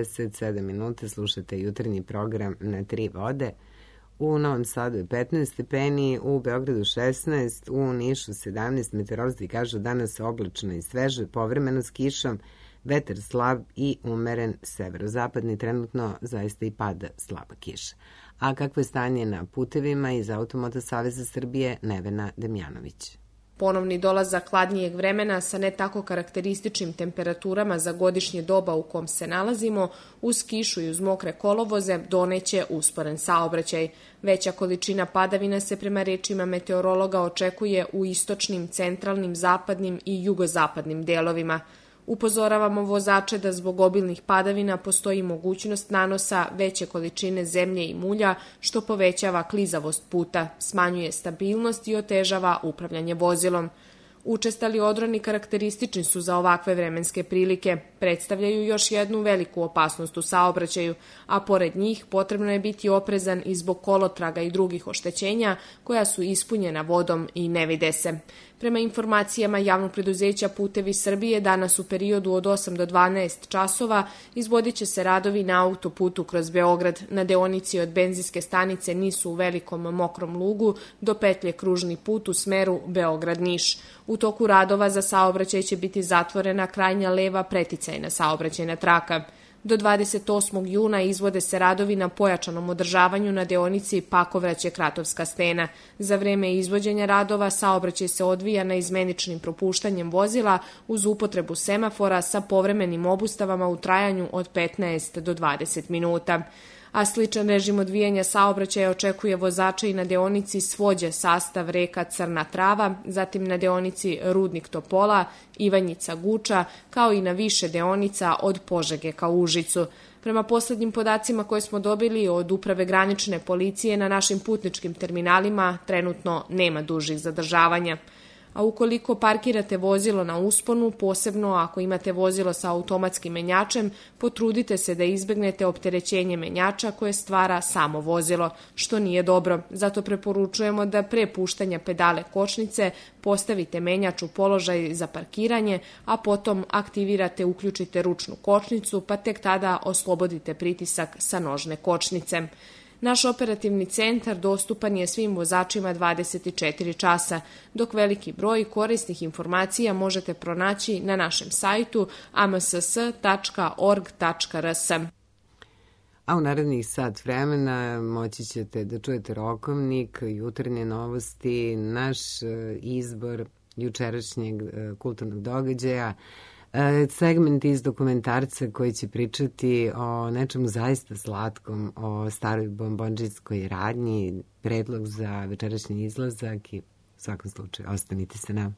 47 minuta slušate jutarnji program na Tri vode. U Novom Sadu je 15 stepeni, u Beogradu 16, u Nišu 17, meteorolozi kažu danas oblačno i sveže, povremeno s kišom, vetar slab i umeren severozapadni, trenutno zaista i pada slaba kiša. A kakvo je stanje na putevima iz Automoto Saveza Srbije, Nevena Demjanović. Ponovni dolazak hladnijeg vremena sa ne tako karakterističnim temperaturama za godišnje doba u kom se nalazimo, uz kišu i uz mokre kolovoze, doneće usporen saobraćaj. Veća količina padavina se prema rečima meteorologa očekuje u istočnim, centralnim, zapadnim i jugozapadnim delovima. Upozoravamo vozače da zbog obilnih padavina postoji mogućnost nanosa veće količine zemlje i mulja, što povećava klizavost puta, smanjuje stabilnost i otežava upravljanje vozilom. Učestali odroni karakteristični su za ovakve vremenske prilike, predstavljaju još jednu veliku opasnost u saobraćaju, a pored njih potrebno je biti oprezan i zbog kolotraga i drugih oštećenja koja su ispunjena vodom i ne vide se. Prema informacijama javnog preduzeća Putevi Srbije, danas u periodu od 8 do 12 časova izvodit će se radovi na autoputu kroz Beograd. Na deonici od benzinske stanice Nisu u Velikom Mokrom Lugu do petlje Kružni put u smeru Beograd-Niš. U toku radova za saobraćaj će biti zatvorena krajnja leva preticajna saobraćajna traka. Do 28. juna izvode se radovi na pojačanom održavanju na deonici Pakovraće-Kratovska stena. Za vreme izvođenja radova saobraćaj se odvija na izmeničnim propuštanjem vozila uz upotrebu semafora sa povremenim obustavama u trajanju od 15 do 20 minuta. A sličan režim odvijanja saobraćaja očekuje vozače i na deonici Svođe sastav reka Crna Trava, zatim na deonici Rudnik Topola, Ivanjica Guča, kao i na više deonica od Požege ka Užicu. Prema poslednjim podacima koje smo dobili od Uprave granične policije, na našim putničkim terminalima trenutno nema dužih zadržavanja. A ukoliko parkirate vozilo na usponu, posebno ako imate vozilo sa automatskim menjačem, potrudite se da izbegnete opterećenje menjača koje stvara samo vozilo, što nije dobro. Zato preporučujemo da pre puštanja pedale kočnice postavite menjač u položaj za parkiranje, a potom aktivirate, uključite ručnu kočnicu, pa tek tada oslobodite pritisak sa nožne kočnice. Naš operativni centar dostupan je svim vozačima 24 časa, dok veliki broj korisnih informacija možete pronaći na našem sajtu amss.org.rs. A u narednih sat vremena moći ćete da čujete Rokovnik, jutarnje novosti, naš izbor jučerašnjeg kulturnog događaja, segment iz dokumentarca koji će pričati o nečemu zaista slatkom, o staroj bombondžijskoj radnji, predlog za večerašnji izlazak i u svakom slučaju ostanite sa nama.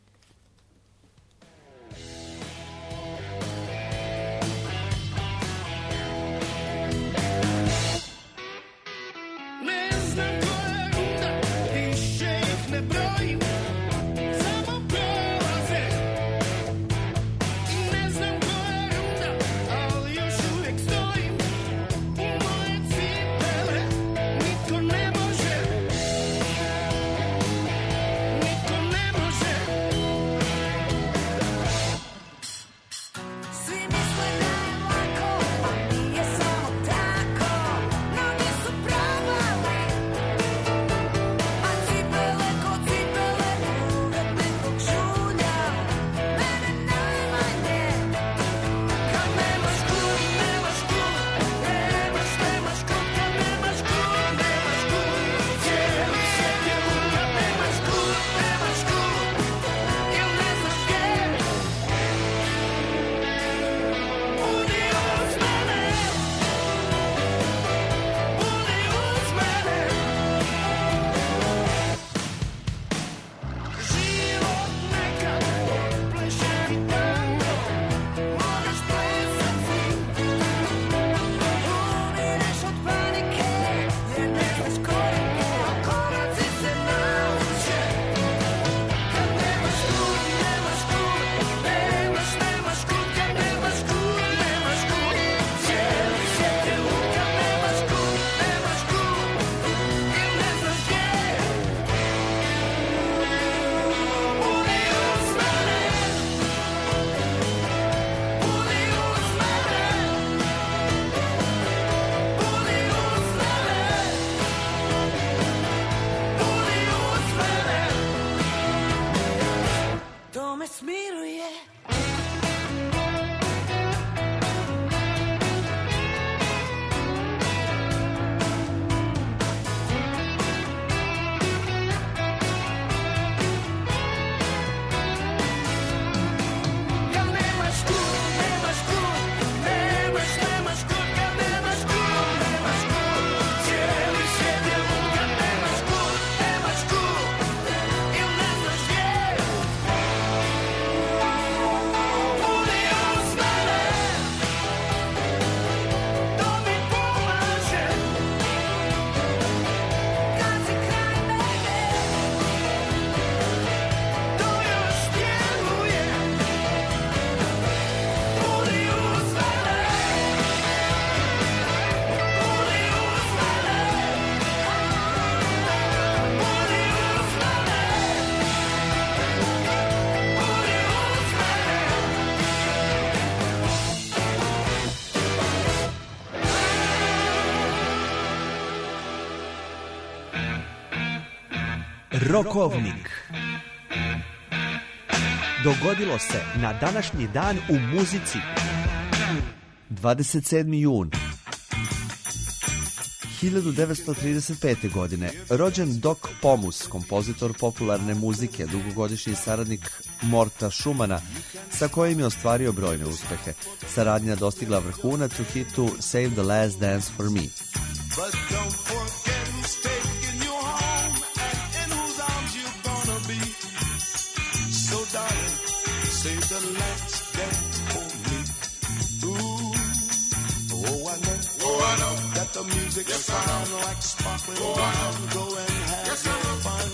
Niko ne može Rokovnik. Dogodilo se na današnji dan u muzici. 27. jun 1935. godine rođen Doc Pomus, kompozitor popularne muzike, dugogodišnji saradnik Morta Schumana, sa kojim je ostvario brojne uspehe. Saradnja dostigla vrhunac u hitu Save the Last Dance for Me. But don't forget who's taking you home and in whose arms you're gonna be. So darling, save the last dance for me. Ooh, oh I know that the music sound like sparkling wine. Go and have your fun.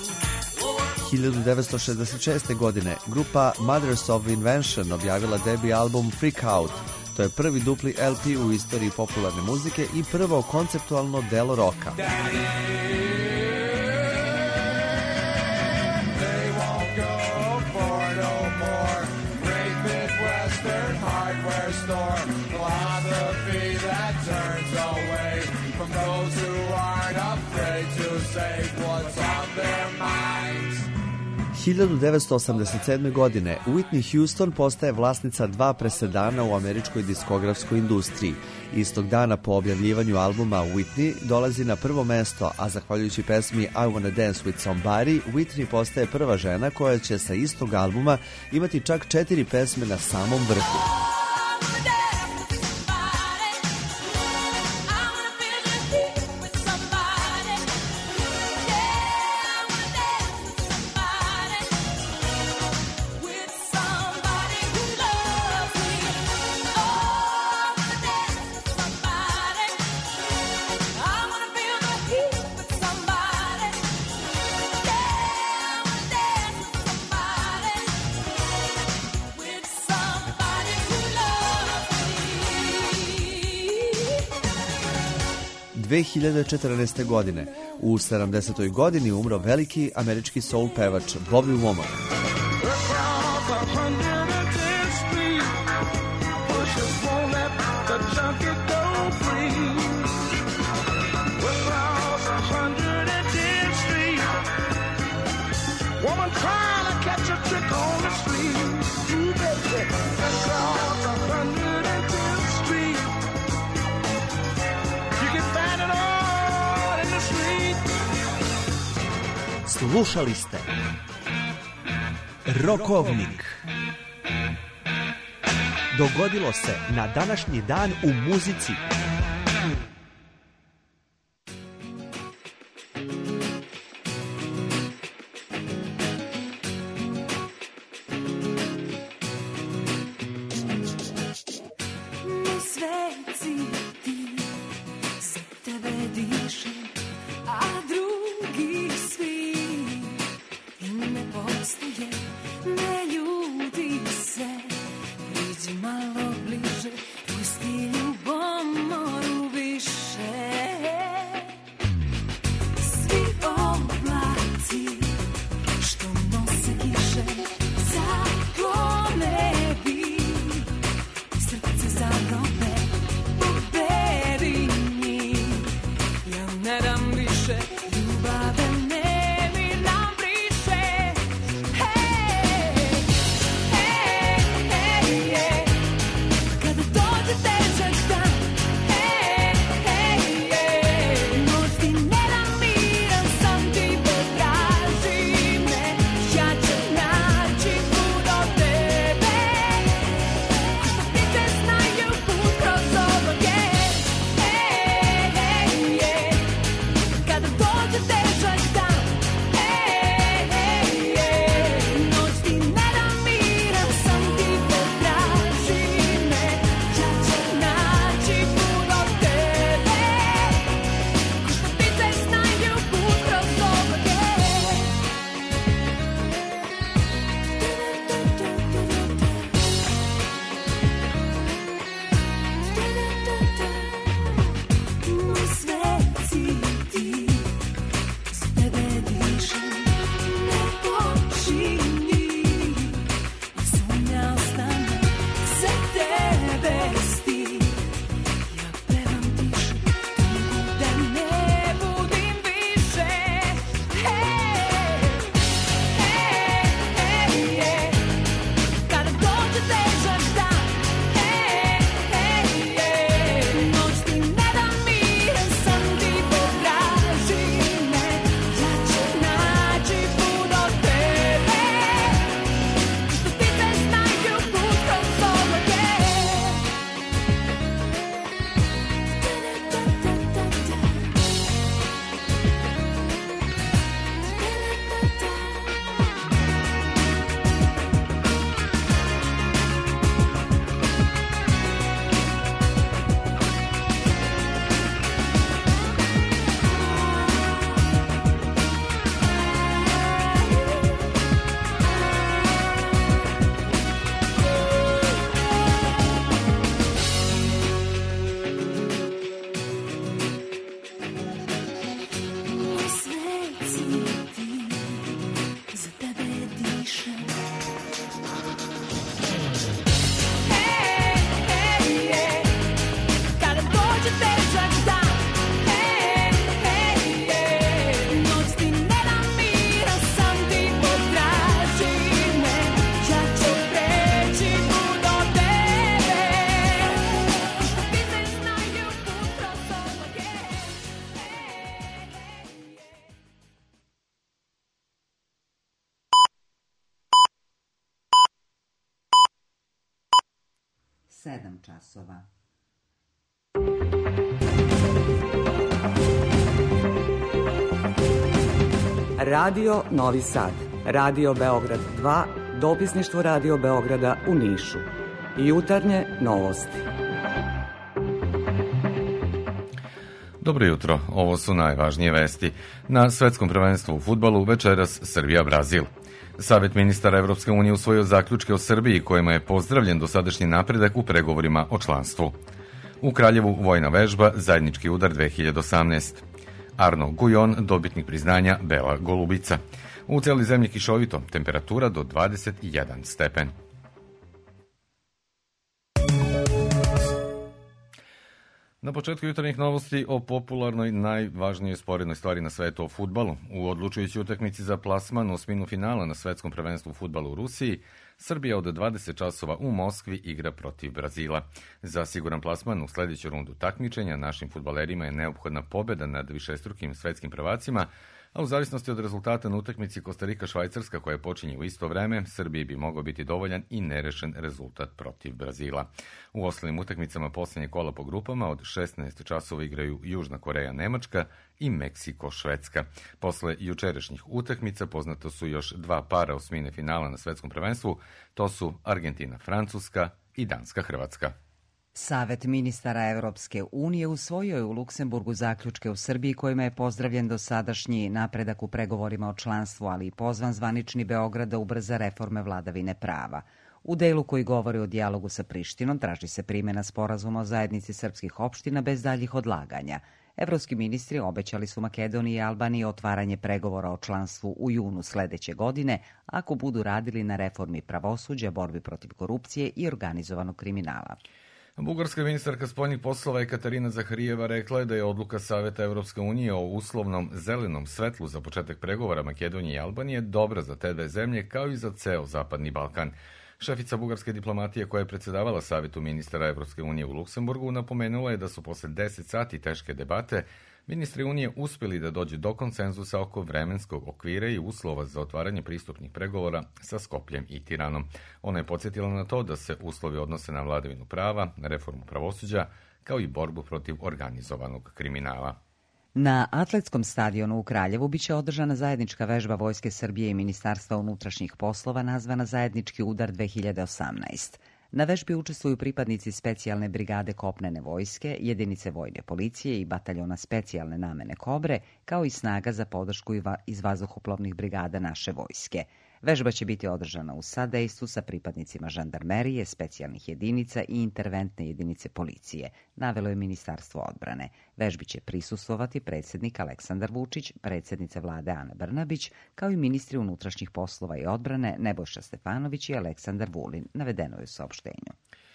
1966. godine grupa Mothers of Invention objavila debi album Freak Out. To je prvi dupli LP u istoriji popularne muzike i prvo konceptualno delo roka. Day. 1987. godine Whitney Houston postaje vlasnica 2 presedana u američkoj diskografskoj industriji. Istog dana po objavljivanju albuma Whitney dolazi na prvo mesto, a zahvaljujući pesmi I Wanna Dance With Somebody, Whitney postaje prva žena koja će sa istog albuma imati čak 4 pesme na samom vrhu. – 2014. godine. U 70. godini umro veliki američki soul pevač Bobby Womack. Slušali ste Rokovnik. Dogodilo se na današnji dan u muzici. Cada 7 časova. Radio Novi Sad, Radio Beograd 2, dopisništvo Radio Beograda u Nišu. Jutarnje novosti. Dobro jutro, ovo su najvažnije vesti. Na svetskom prvenstvu u fudbalu večeras Srbija-Brazil. Savet ministara Evropske unije usvojio zaključke o Srbiji kojima je pozdravljen dosadašnji napredak u pregovorima o članstvu. U Kraljevu vojna vežba, zajednički udar 2018. Arno Gujon, dobitnik priznanja Bela golubica. U cijeli zemlji kišovito, temperatura do 21 stepen. Na početku jutarnjih novosti o popularnoj, najvažnijoj sporednoj stvari na svetu, o fudbalu. U odlučujućoj utakmici za plasman osminu finala na svetskom prvenstvu u fudbalu u Rusiji, Srbija od 20 časova u Moskvi igra protiv Brazila. Za siguran plasman u sledeću rundu takmičenja našim fudbalerima je neophodna pobeda nad višestrukim svetskim prvacima, a u zavisnosti od rezultata na utakmici Kostarika-Švajcarska koja počinje u isto vreme, Srbiji bi mogao biti dovoljan i nerešen rezultat protiv Brazila. U ostalim utakmicama posljednje kola po grupama od 16 časova igraju Južna Koreja-Nemačka i Meksiko-Švedska. Posle jučerašnjih utakmica poznato su još dva para osmine finala na svetskom prvenstvu, to su Argentina-Francuska i Danska-Hrvatska. Savet ministara Evropske unije usvojio je u Luksemburgu zaključke u Srbiji kojima je pozdravljen dosadašnji napredak u pregovorima o članstvu, ali i pozvan zvanični Beograd da ubrza reforme vladavine prava. U delu koji govori o dijalogu sa Prištinom traži se primjena sporazuma o zajednici srpskih opština bez daljih odlaganja. Evropski ministri obećali su Makedoniji i Albaniji otvaranje pregovora o članstvu u junu sledeće godine ako budu radili na reformi pravosuđa, borbi protiv korupcije i organizovanog kriminala. Bugarska ministarka spoljnih poslova Ekaterina Zaharijeva rekla je da je odluka Saveta Evropske unije o uslovnom zelenom svetlu za početak pregovora Makedonije i Albanije dobra za te dve zemlje kao i za ceo Zapadni Balkan. Šefica bugarske diplomatije koja je predsedavala Savetu ministara Evropske unije u Luksemburgu napomenula je da su posle 10 sati teške debate ministri Unije uspjeli da dođu do konsenzusa oko vremenskog okvira i uslova za otvaranje pristupnih pregovora sa Skopljem i Tiranom. Ona je podsjetila na to da se uslovi odnose na vladavinu prava, reformu pravosuđa, kao i borbu protiv organizovanog kriminala. Na atletskom stadionu u Kraljevu biće održana zajednička vežba Vojske Srbije i Ministarstva unutrašnjih poslova nazvana Zajednički udar 2018. Na vežbi učestvuju pripadnici specijalne brigade kopnene vojske, jedinice vojne policije i bataljona specijalne namene Kobre, kao i snaga za podršku iz vazduhoplovnih brigada naše vojske. Vežba će biti održana u sadejstvu sa pripadnicima žandarmerije, specijalnih jedinica i interventne jedinice policije, navelo je Ministarstvo odbrane. Vežbi će prisustvovati predsjednik Aleksandar Vučić, predsjednica vlade Ana Brnabić, kao i ministri unutrašnjih poslova i odbrane Nebojša Stefanović i Aleksandar Vulin, navedeno je u saopštenju.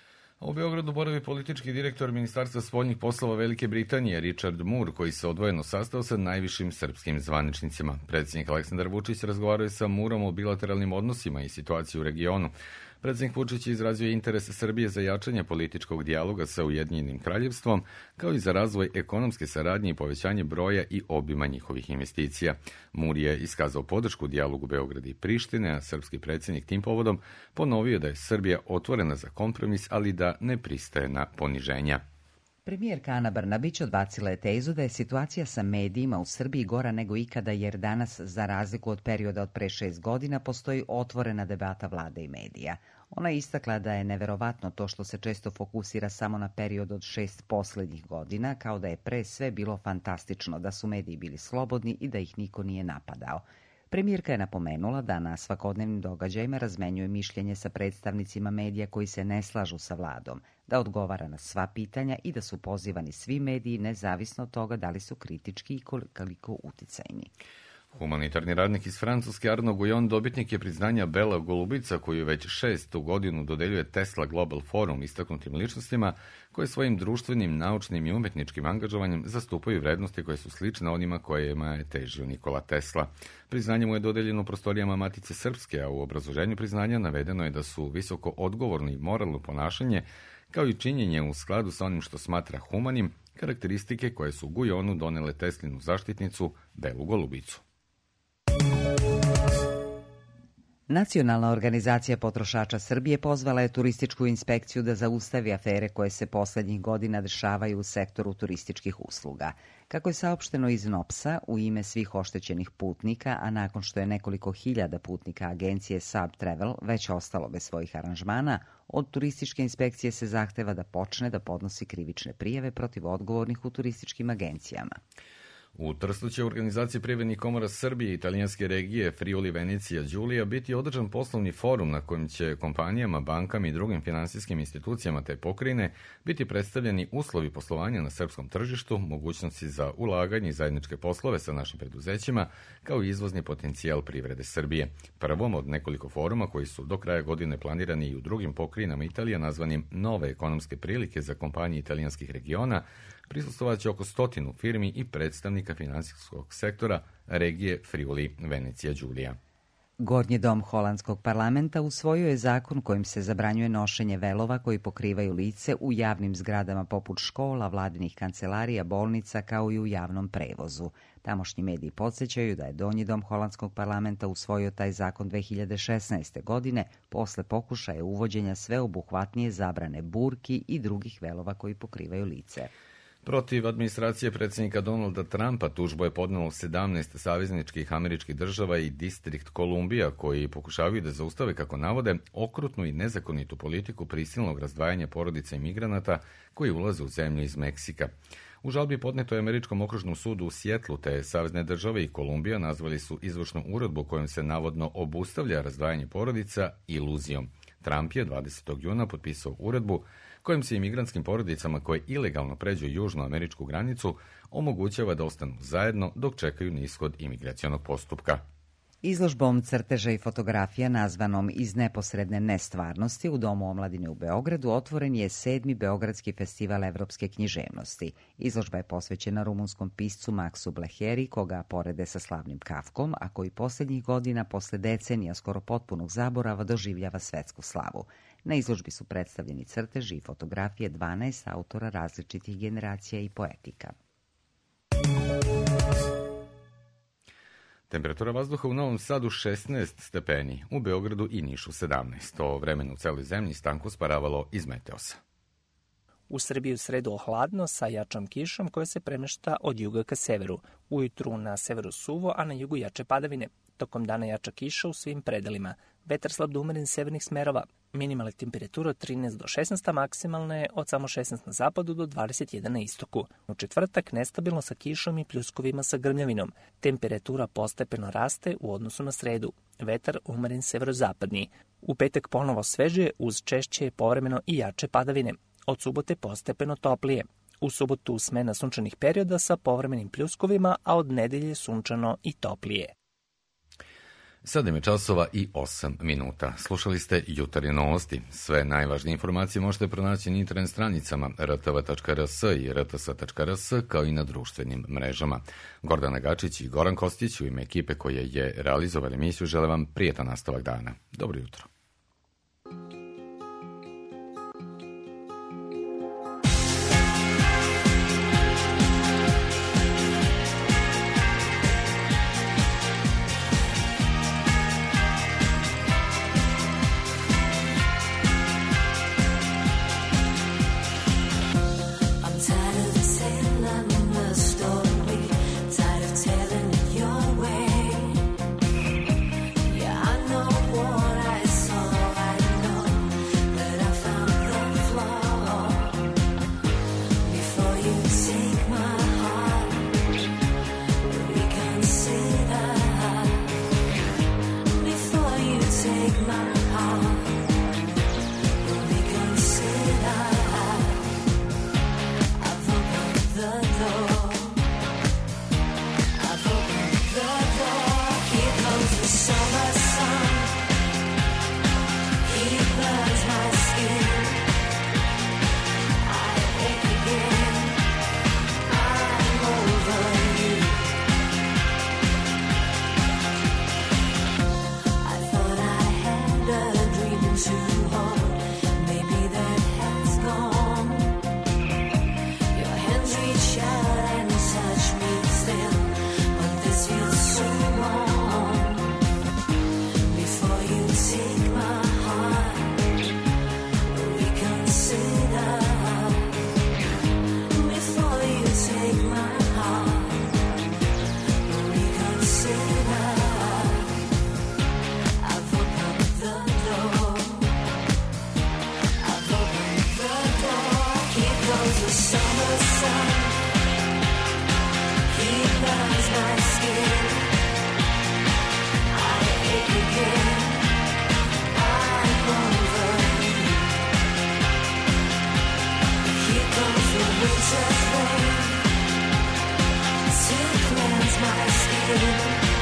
U Beogradu boravi politički direktor Ministarstva spoljnih poslova Velike Britanije Richard Moore, koji se odvojeno sastao sa najvišim srpskim zvaničnicima. Predsjednik Aleksandar Vučić razgovarao je sa Moorom o bilateralnim odnosima i situaciji u regionu. Predsjednik Vučić izrazio interes Srbije za jačanje političkog dijaloga sa Ujedinjenim kraljevstvom, kao i za razvoj ekonomske saradnje i povećanje broja i obima njihovih investicija. Moore je iskazao podršku dijalogu Beograda i Prištine, a srpski predsjednik tim povodom ponovio da je Srbija otvorena za kompromis, ali da ne pristaje na poniženja. Premijerka Ana Brnabić odbacila je tezu da je situacija sa medijima u Srbiji gora nego ikada, jer danas, za razliku od perioda od pre 6 godina, postoji otvorena debata vlade i medija. Ona je istakla da je neverovatno to što se često fokusira samo na period od 6 posljednjih godina, kao da je pre sve bilo fantastično, da su mediji bili slobodni i da ih niko nije napadao. Premijerka je napomenula da na svakodnevnim događajima razmenjuje mišljenje sa predstavnicima medija koji se ne slažu sa vladom, da odgovara na sva pitanja i da su pozivani svi mediji nezavisno od toga da li su kritički i koliko uticajni. Humanitarni radnik iz Francuske Arno Gujon dobitnik je priznanja Bela golubica koju već 6. godinu dodeljuje Tesla Global Forum istaknutim ličnostima koje svojim društvenim, naučnim i umetničkim angažovanjem zastupaju vrednosti koje su slične onima kojima je težio Nikola Tesla. Priznanje mu je dodeljeno u prostorijama Matice Srpske, a u obrazloženju priznanja navedeno je da su visoko odgovorno i moralno ponašanje, kao i činjenje u skladu sa onim što smatra humanim, karakteristike koje su Gujonu donele Teslinu zaštitnicu Belu golubicu. Nacionalna organizacija potrošača Srbije pozvala je turističku inspekciju da zaustavi afere koje se poslednjih godina dešavaju u sektoru turističkih usluga. Kako je saopšteno iz NOPS-a, u ime svih oštećenih putnika, a nakon što je nekoliko hiljada putnika agencije Sub Travel već ostalo bez svojih aranžmana, od turističke inspekcije se zahteva da počne da podnosi krivične prijave protiv odgovornih u turističkim agencijama. U Trstu će u organizaciji Privrednih komora Srbije i italijanske regije Friuli Venecija Giulia biti održan poslovni forum na kojem će kompanijama, bankama i drugim finansijskim institucijama te pokrajine biti predstavljeni uslovi poslovanja na srpskom tržištu, mogućnosti za ulaganje i zajedničke poslove sa našim preduzećima, kao i izvozni potencijal privrede Srbije. Prvom od nekoliko foruma koji su do kraja godine planirani i u drugim pokrajinama Italije nazvanim Nove ekonomske prilike za kompanije italijanskih regiona, prisustvovaće oko 100 firmi i predstavnika finansijskog sektora regije Friuli Venecija Giulia. Gornji dom holandskog parlamenta usvojio je zakon kojim se zabranjuje nošenje velova koji pokrivaju lice u javnim zgradama poput škola, vladinih kancelarija, bolnica kao i u javnom prevozu. Tamošnji mediji podsjećaju da je Donji dom holandskog parlamenta usvojio taj zakon 2016. godine posle pokušaja uvođenja sveobuhvatnije zabrane burki i drugih velova koji pokrivaju lice. Protiv administracije predsjednika Donalda Trumpa tužbu je podnelo 17 savezničkih američkih država i Distrikt Kolumbija, koji pokušavaju da zaustave, kako navode, okrutnu i nezakonitu politiku prisilnog razdvajanja porodica imigranata koji ulaze u zemlju iz Meksika. U žalbi podneto je Američkom okružnom sudu u Sjetlu, te savezne države i Kolumbija nazvali su izvršnu uredbu kojom se navodno obustavlja razdvajanje porodica iluzijom. Trump je 20. juna potpisao uredbu kojim se imigrantskim porodicama koje ilegalno pređu južnoameričku granicu omogućava da ostanu zajedno dok čekaju na ishod imigracionog postupka. Izložbom crteža i fotografija nazvanom Iz neposredne nestvarnosti u Domu omladine u Beogradu otvoren je 7. Beogradski festival evropske književnosti. Izložba je posvećena rumunskom piscu Maksu Bleheri, koga porede sa slavnim Kafkom, a koji posljednjih godina, posle decenija skoro potpunog zaborava, doživljava svetsku slavu. Na izložbi su predstavljeni crteži i fotografije 12 autora različitih generacija i poetika. Temperatura vazduha u Novom Sadu 16 stepeni, u Beogradu i Nišu 17. O vremenu u celoj zemlji Stanko sparavalo iz Meteosa. U Srbiji u sredu ohladno sa jačom kišom koja se premešta od juga ka severu. Ujutru na severu suvo, a na jugu jače padavine. Tokom dana jača kiša u svim predelima. Vetar slab do umeren severnih smerova. Minimalna temperatura od 13 do 16, a maksimalna je od samo 16 na zapadu do 21 na istoku. U četvrtak nestabilno sa kišom i pljuskovima sa grmljavinom. Temperatura postepeno raste u odnosu na sredu. Vetar umeren severozapadni. U petak ponovo sveže uz češće povremeno i jače padavine. Od subote postepeno toplije. U subotu smena sunčanih perioda sa povremenim pljuskovima, a od nedelje sunčano i toplije. 7 je časova i 8 minuta. Slušali ste Jutarnje novosti. Sve najvažnije informacije možete pronaći na internet stranicama rtv.rs i rts.rs, kao i na društvenim mrežama. Gordana Gačić i Goran Kostić u ime ekipe koje je realizovali emisiju žele vam prijetan nastavak dana. Dobro jutro. I know what I saw. my skin.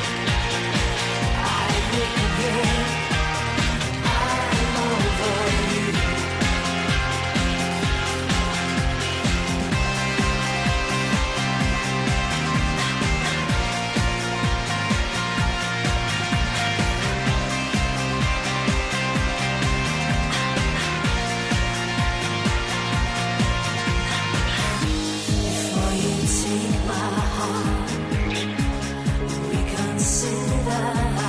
I wake again. I'm over you. Before you take my heart, reconsider.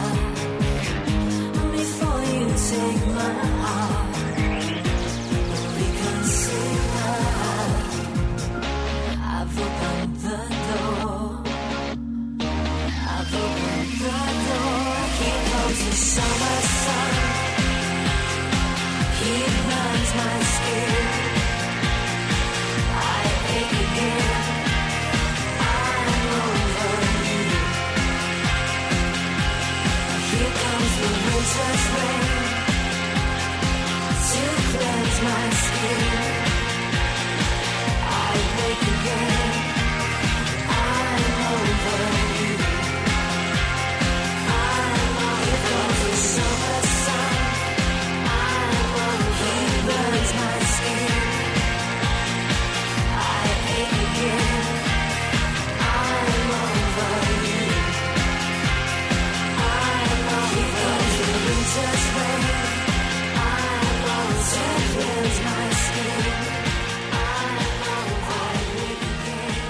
Before you take my heart, reconsider. I've opened the door. I've opened the door. Here comes the summer sun. He burns my skin. I ache again. I'm over you. Here comes the winter's rain to cleanse my skin. I wake again. I'm over you. Here comes the summer sun. He burns my skin. I ache again. I'm over you. Here comes the winter's rain to cleanse my skin. I wake again.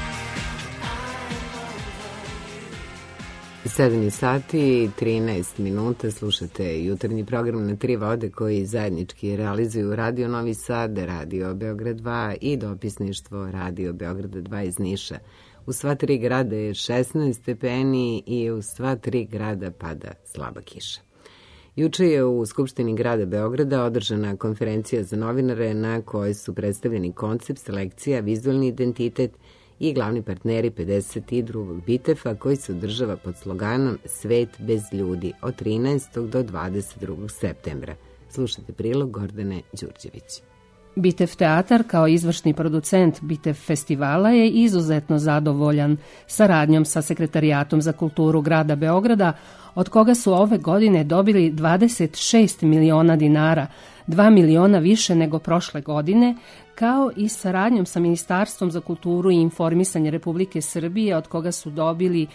7 sati i 13 minuta, slušate jutarnji program na tri vode koji zajednički realizuju Radio Novi Sad, Radio Beograd 2 i dopisništvo Radio Beograda 2 iz Niša. U sva tri grada je 16 stepeni i u sva tri grada pada slaba kiša. Juče je u Skupštini grada Beograda održana konferencija za novinare na kojoj su predstavljeni koncept, selekcija, vizualni identitet i glavni partneri 52. Bitefa koji se održava pod sloganom Svet bez ljudi od 13. do 22. septembra. Slušajte prilog Gordane Đurđević. Bitef teatar kao izvršni producent Bitef festivala je izuzetno zadovoljan saradnjom sa Sekretarijatom za kulturu grada Beograda, od koga su ove godine dobili 26 miliona dinara, 2 miliona više nego prošle godine, kao i saradnjom sa Ministarstvom za kulturu i informisanje Republike Srbije, od koga su dobili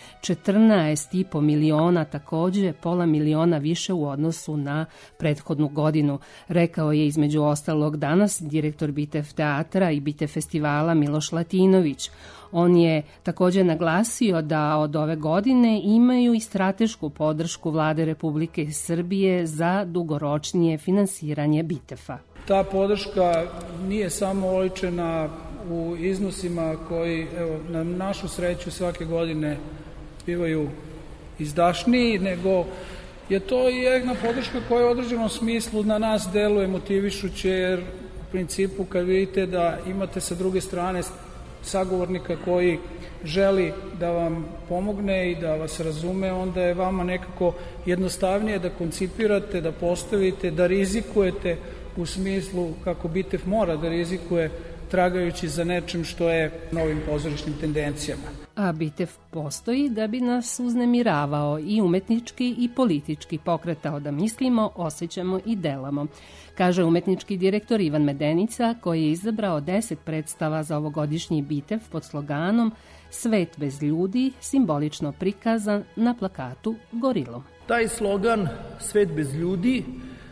14,5 miliona, takođe pola miliona više u odnosu na prethodnu godinu, rekao je između ostalog danas direktor Bitef teatra i Bitef festivala Miloš Latinović. On je takođe naglasio da od ove godine imaju i stratešku podršku Vlade Republike Srbije za dugoročnije finansiranje Bitefa. Ta podrška nije samo oličena u iznosima koji, evo, na našu sreću svake godine bivaju izdašniji, nego je to i jedna podrška koja u određenom smislu na nas deluje motivišuće, jer u principu kad vidite da imate sa druge strane sagovornika koji želi da vam pomogne i da vas razume, onda je vama nekako jednostavnije da koncipirate, da postavite, da rizikujete u smislu kako Bitef mora da rizikuje tragajući za nečim što je novim pozorišnim tendencijama. A Bitef postoji da bi nas uznemiravao i umetnički i politički pokretao da mislimo, osjećamo i delamo, kaže umetnički direktor Ivan Medenica, koji je izabrao 10 predstava za ovogodišnji Bitef pod sloganom Svet bez ljudi, simbolično prikazan na plakatu gorilom. Taj slogan Svet bez ljudi,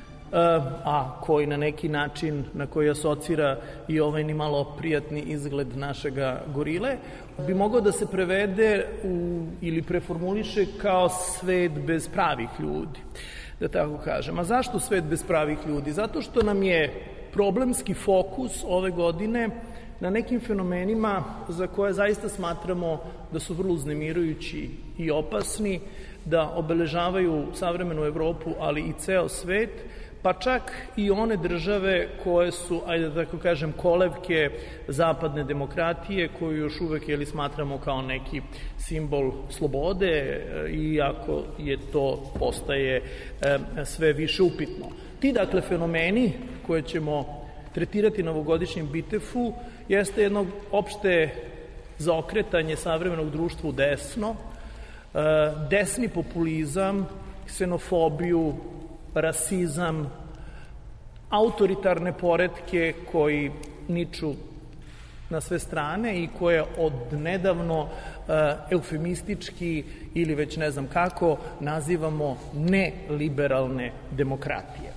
a koji na neki način, na koji asocira i ovaj nimalo prijatni izgled našega gorile, bi mogao da se prevede ili preformuliše kao svet bez pravih ljudi, da tako kažem. A zašto svet bez pravih ljudi? Zato što nam je problemski fokus ove godine na nekim fenomenima za koje zaista smatramo da su vrlo uznemirujući i opasni, da obeležavaju savremenu Evropu, ali i ceo svet, pa čak i one države koje su, ajde da tako kažem, kolevke zapadne demokratije, koju još uvek smatramo kao neki simbol slobode, iako je to postaje sve više upitno. Ti, dakle, fenomeni koje ćemo tretirati na ovogodišnjem Bitefu jeste jedno opšte za okretanje savremenog društva u desno, desni populizam, ksenofobiju, rasizam, autoritarne poretke koji niču na sve strane i koje odnedavno eufemistički ili već ne znam kako nazivamo neliberalne demokratije.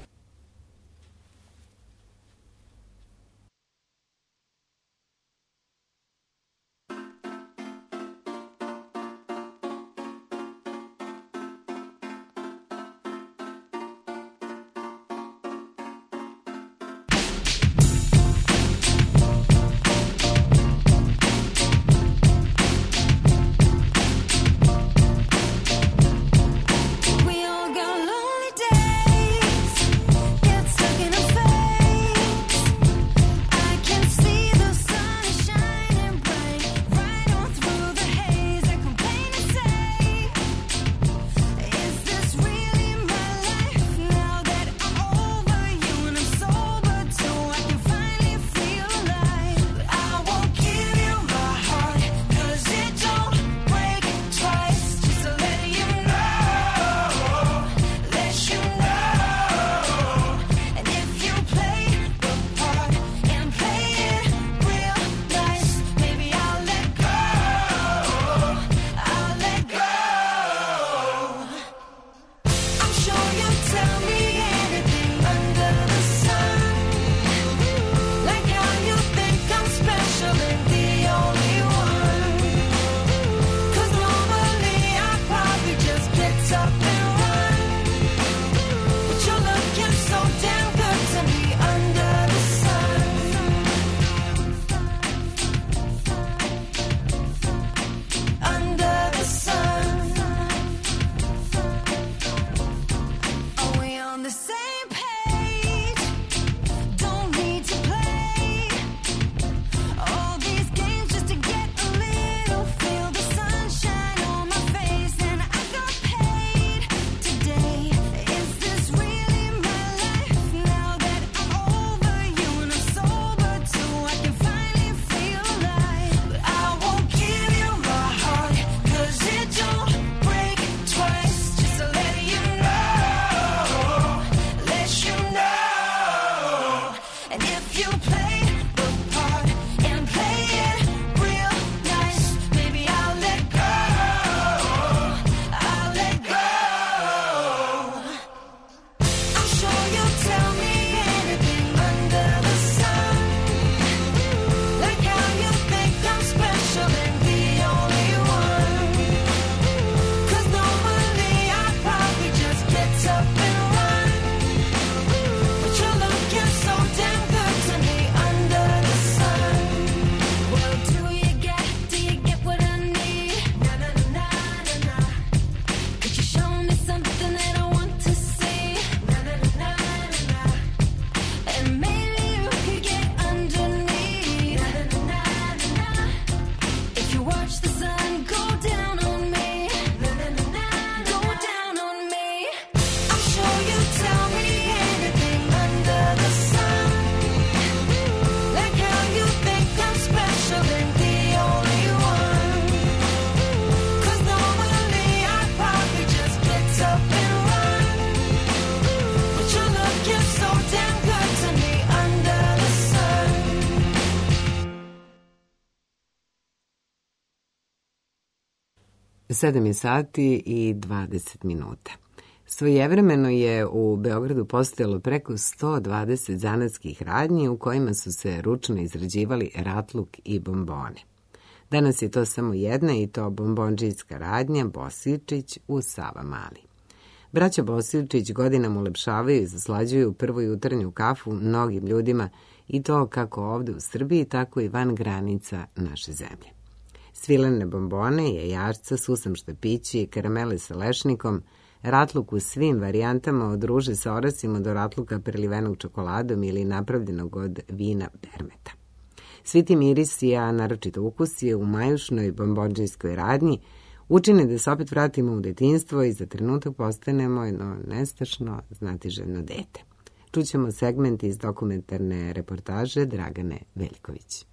Sedam je sati i 20 minuta. Svojevremeno je u Beogradu postojalo preko 120 zanatskih radnji u kojima su se ručno izrađivali ratluk i bombone. Danas je to samo jedna i to bombondžijska radnja Bosiljčić u Savamali. Braća Bosiljčić godinama ulepšavaju i zaslađuju prvu jutarnju kafu mnogim ljudima i to kako ovde u Srbiji, tako i van granica naše zemlje. Svilene bombone, jajašca, susam štapići, karamele sa lešnikom, ratluk u svim varijantama od ruže sa orasima do ratluka prelivenog čokoladom ili napravljenog od vina bermeta. Svi ti mirisi, a naročito ukusi u majušnoj bombondžijskoj radnji, učine da se opet vratimo u detinjstvo i za trenutak postanemo jedno nestašno, znatiželjno dete. Čućemo segment iz dokumentarne reportaže Dragane Veljković.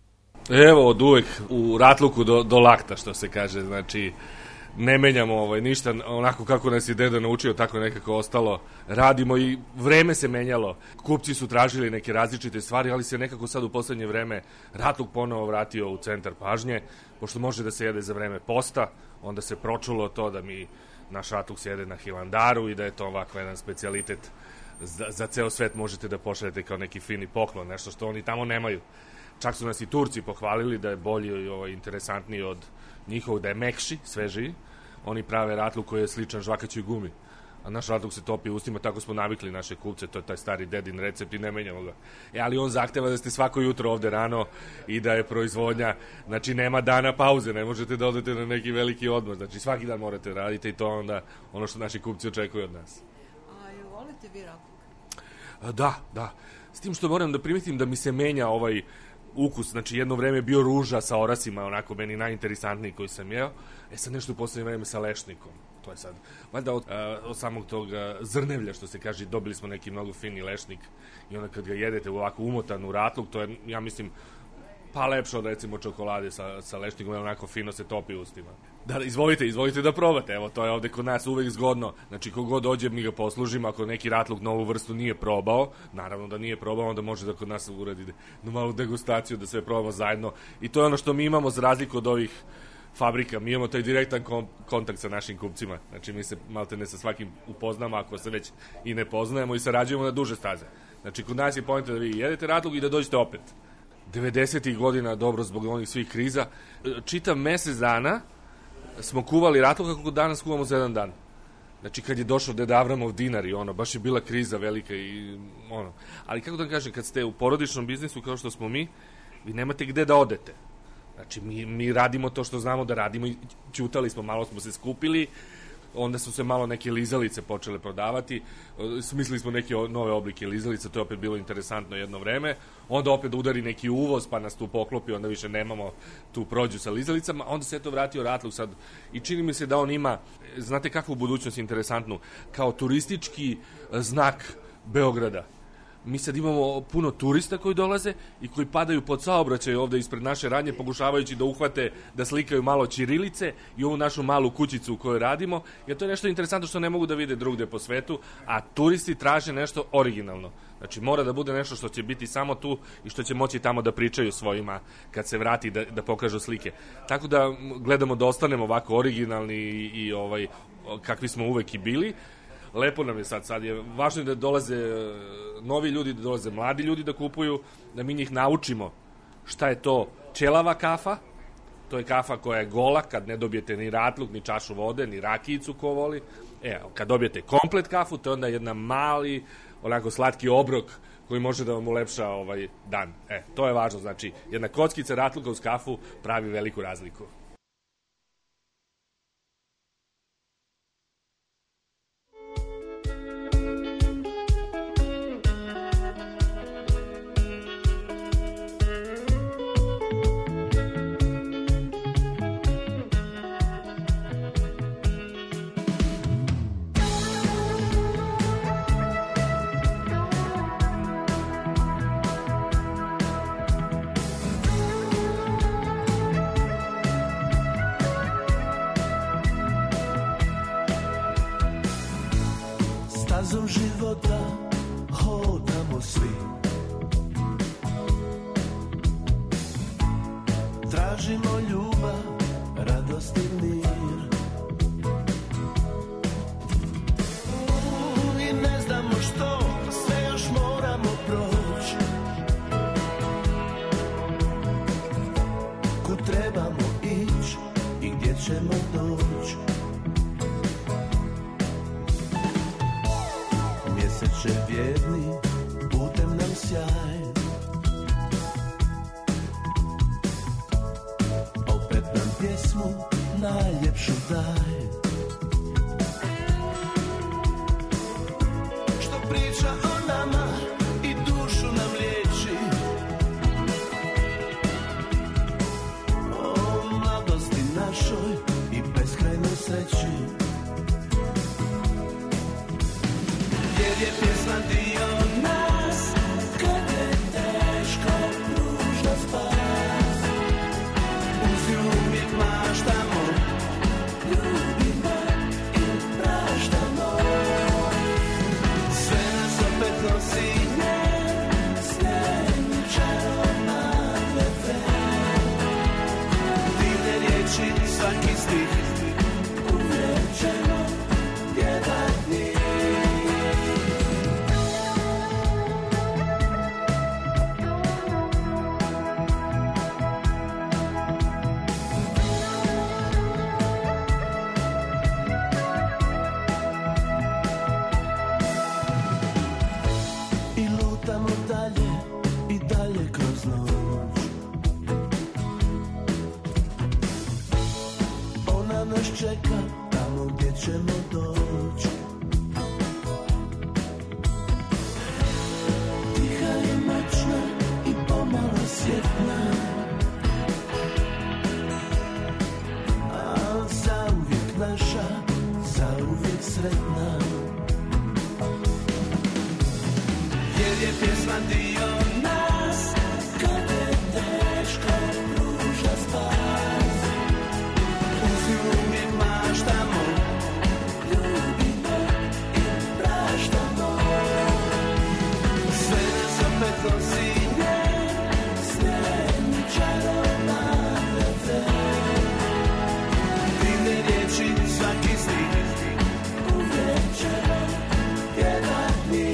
Evo, od uvek u ratluku do lakta, što se kaže, znači ne menjamo ništa, onako kako nas je deda naučio, tako je nekako ostalo. Radimo i vreme se menjalo. Kupci su tražili neke različite stvari, ali se nekako sad u poslednje vreme ratluk ponovo vratio u centar pažnje, pošto može da se jede za vreme posta, onda se pročulo to da naš ratluk se jede na Hilandaru i da je to ovako jedan specijalitet za ceo svet, možete da pošaljete kao neki fini poklon, nešto što oni tamo nemaju. Čak su nas i Turci pohvalili da je bolji i interesantniji od njihovog, da je mekši, svežiji. Oni prave ratluk koji je sličan žvakaćoj gumi. A naš ratluk se topi ustima, tako smo navikli naše kupce, to je taj stari dedin recept i ne menjamo ga. Ali on zahteva da ste svako jutro ovde rano i da je proizvodnja, znači nema dana pauze, ne možete da odete na neki veliki odmor, znači svaki dan morate raditi i to onda ono što naši kupci očekuju od nas. A jel volite vi ratluk? Da. S tim što moram da primetim da mi se menja ovaj ukus, znači jedno vreme je bio ruža sa orasima, onako meni najinteresantniji koji sam jeo, sad nešto u poslednje vreme sa lešnikom, to je sad, valjda od samog tog zrnevlja, što se kaže, dobili smo neki mnogo fini lešnik i onda kad ga jedete ovako umotan u ratluk, to je, ja mislim, pa lepše od recimo čokolade sa lešnikom, onako fino se topi u ustima. Da, izvolite da probate, evo, to je ovde kod nas uvek zgodno, znači kogod dođe mi ga poslužimo, ako neki ratluk novu vrstu nije probao, naravno da nije probao, onda može da kod nas uradi malu degustaciju, da sve probamo zajedno i to je ono što mi imamo za razliku od ovih fabrika, mi imamo taj direktan kontakt sa našim kupcima, znači mi se maltene sa svakim upoznamo, ako se već i ne poznajemo i sarađujemo na duže staze, znači kod nas je poenta da vi jedete ratluk i da dođete opet. 90. godina, dobro, zbog onih svih kriza, čitav mesec dana smo kuvali ratluk kako danas kuvamo za jedan dan. Znači, kad je došao Deda Avramov dinar i baš je bila kriza velika i Ali kako da kažem, kad ste u porodičnom biznisu kao što smo mi, vi nemate gde da odete. Znači, mi radimo to što znamo da radimo i ćutali smo, malo smo se skupili, onda su se malo neke lizalice počele prodavati, smislili smo neke nove oblike lizalice, to je opet bilo interesantno jedno vreme, onda opet udari neki uvoz, pa nas tu poklopi, onda više nemamo tu prođu sa lizalicama, onda se to vratio ratluk sad i čini mi se da on ima, znate kakvu budućnost interesantnu, kao turistički znak Beograda. Mi sad imamo puno turista koji dolaze i koji padaju pod saobraćaj ovde ispred naše radnje, pokušavajući da uhvate, da slikaju malo ćirilice i ovu našu malu kućicu u kojoj radimo, jer to je nešto interesantno što ne mogu da vide drugde po svetu, a turisti traže nešto originalno. Znači, mora da bude nešto što će biti samo tu i što će moći tamo da pričaju svojima kad se vrati da pokažu slike. Tako da gledamo da ostanemo ovako originalni i kakvi smo uvek i bili. Lepo nam je sad je važno da dolaze novi ljudi, da dolaze mladi ljudi da kupuju, da mi njih naučimo šta je to ćelava kafa, to je kafa koja je gola, kad ne dobijete ni ratluk, ni čašu vode, ni rakijicu ko voli, kad dobijete komplet kafu, to je onda jedna mali, onako slatki obrok koji može da vam ulepša dan. To je važno, znači jedna kockica ratluka uz kafu pravi veliku razliku. Stazom života hodamo svi, tražimo ljubav, radost i mir, i ne znamo što sve još moramo proći, kud trebamo ići i gdje ćemo doći. Mjeseče vjerni, putem nam sjaj, opet nam pjesmu najljepšu daj, što priča o nama i dušu nam liječi, o mladosti našoj i beskrajnoj sreći. Jer je pjesma dio nas, kad je teško, ružno spas. nas čeka tamo gdje ćemo doći. Tiha je mračna i pomalo svjetna, a zauvijek naša, zauvijek sretna. Jer je pjesma dio nas, kad je teško pruža spas. Uz nju uvijek maštamo, ljubimo i praštamo. Sve nas opet nosi nje, snijeni čaroban refren. Divne riječi, svaki stih, uvijek ćemo pjevat mi.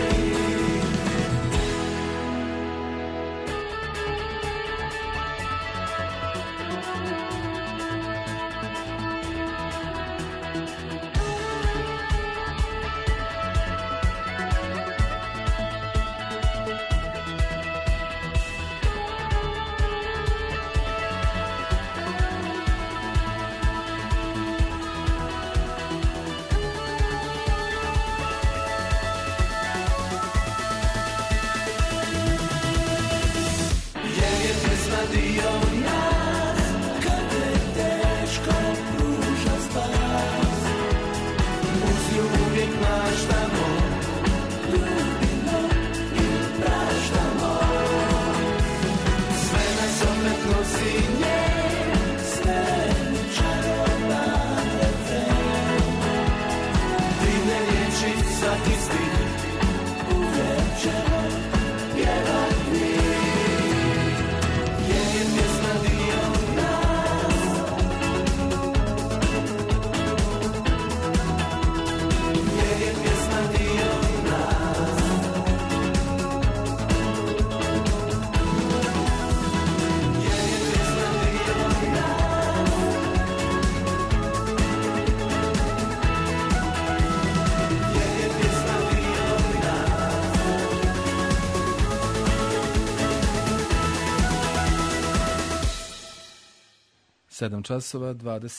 Sedam časova,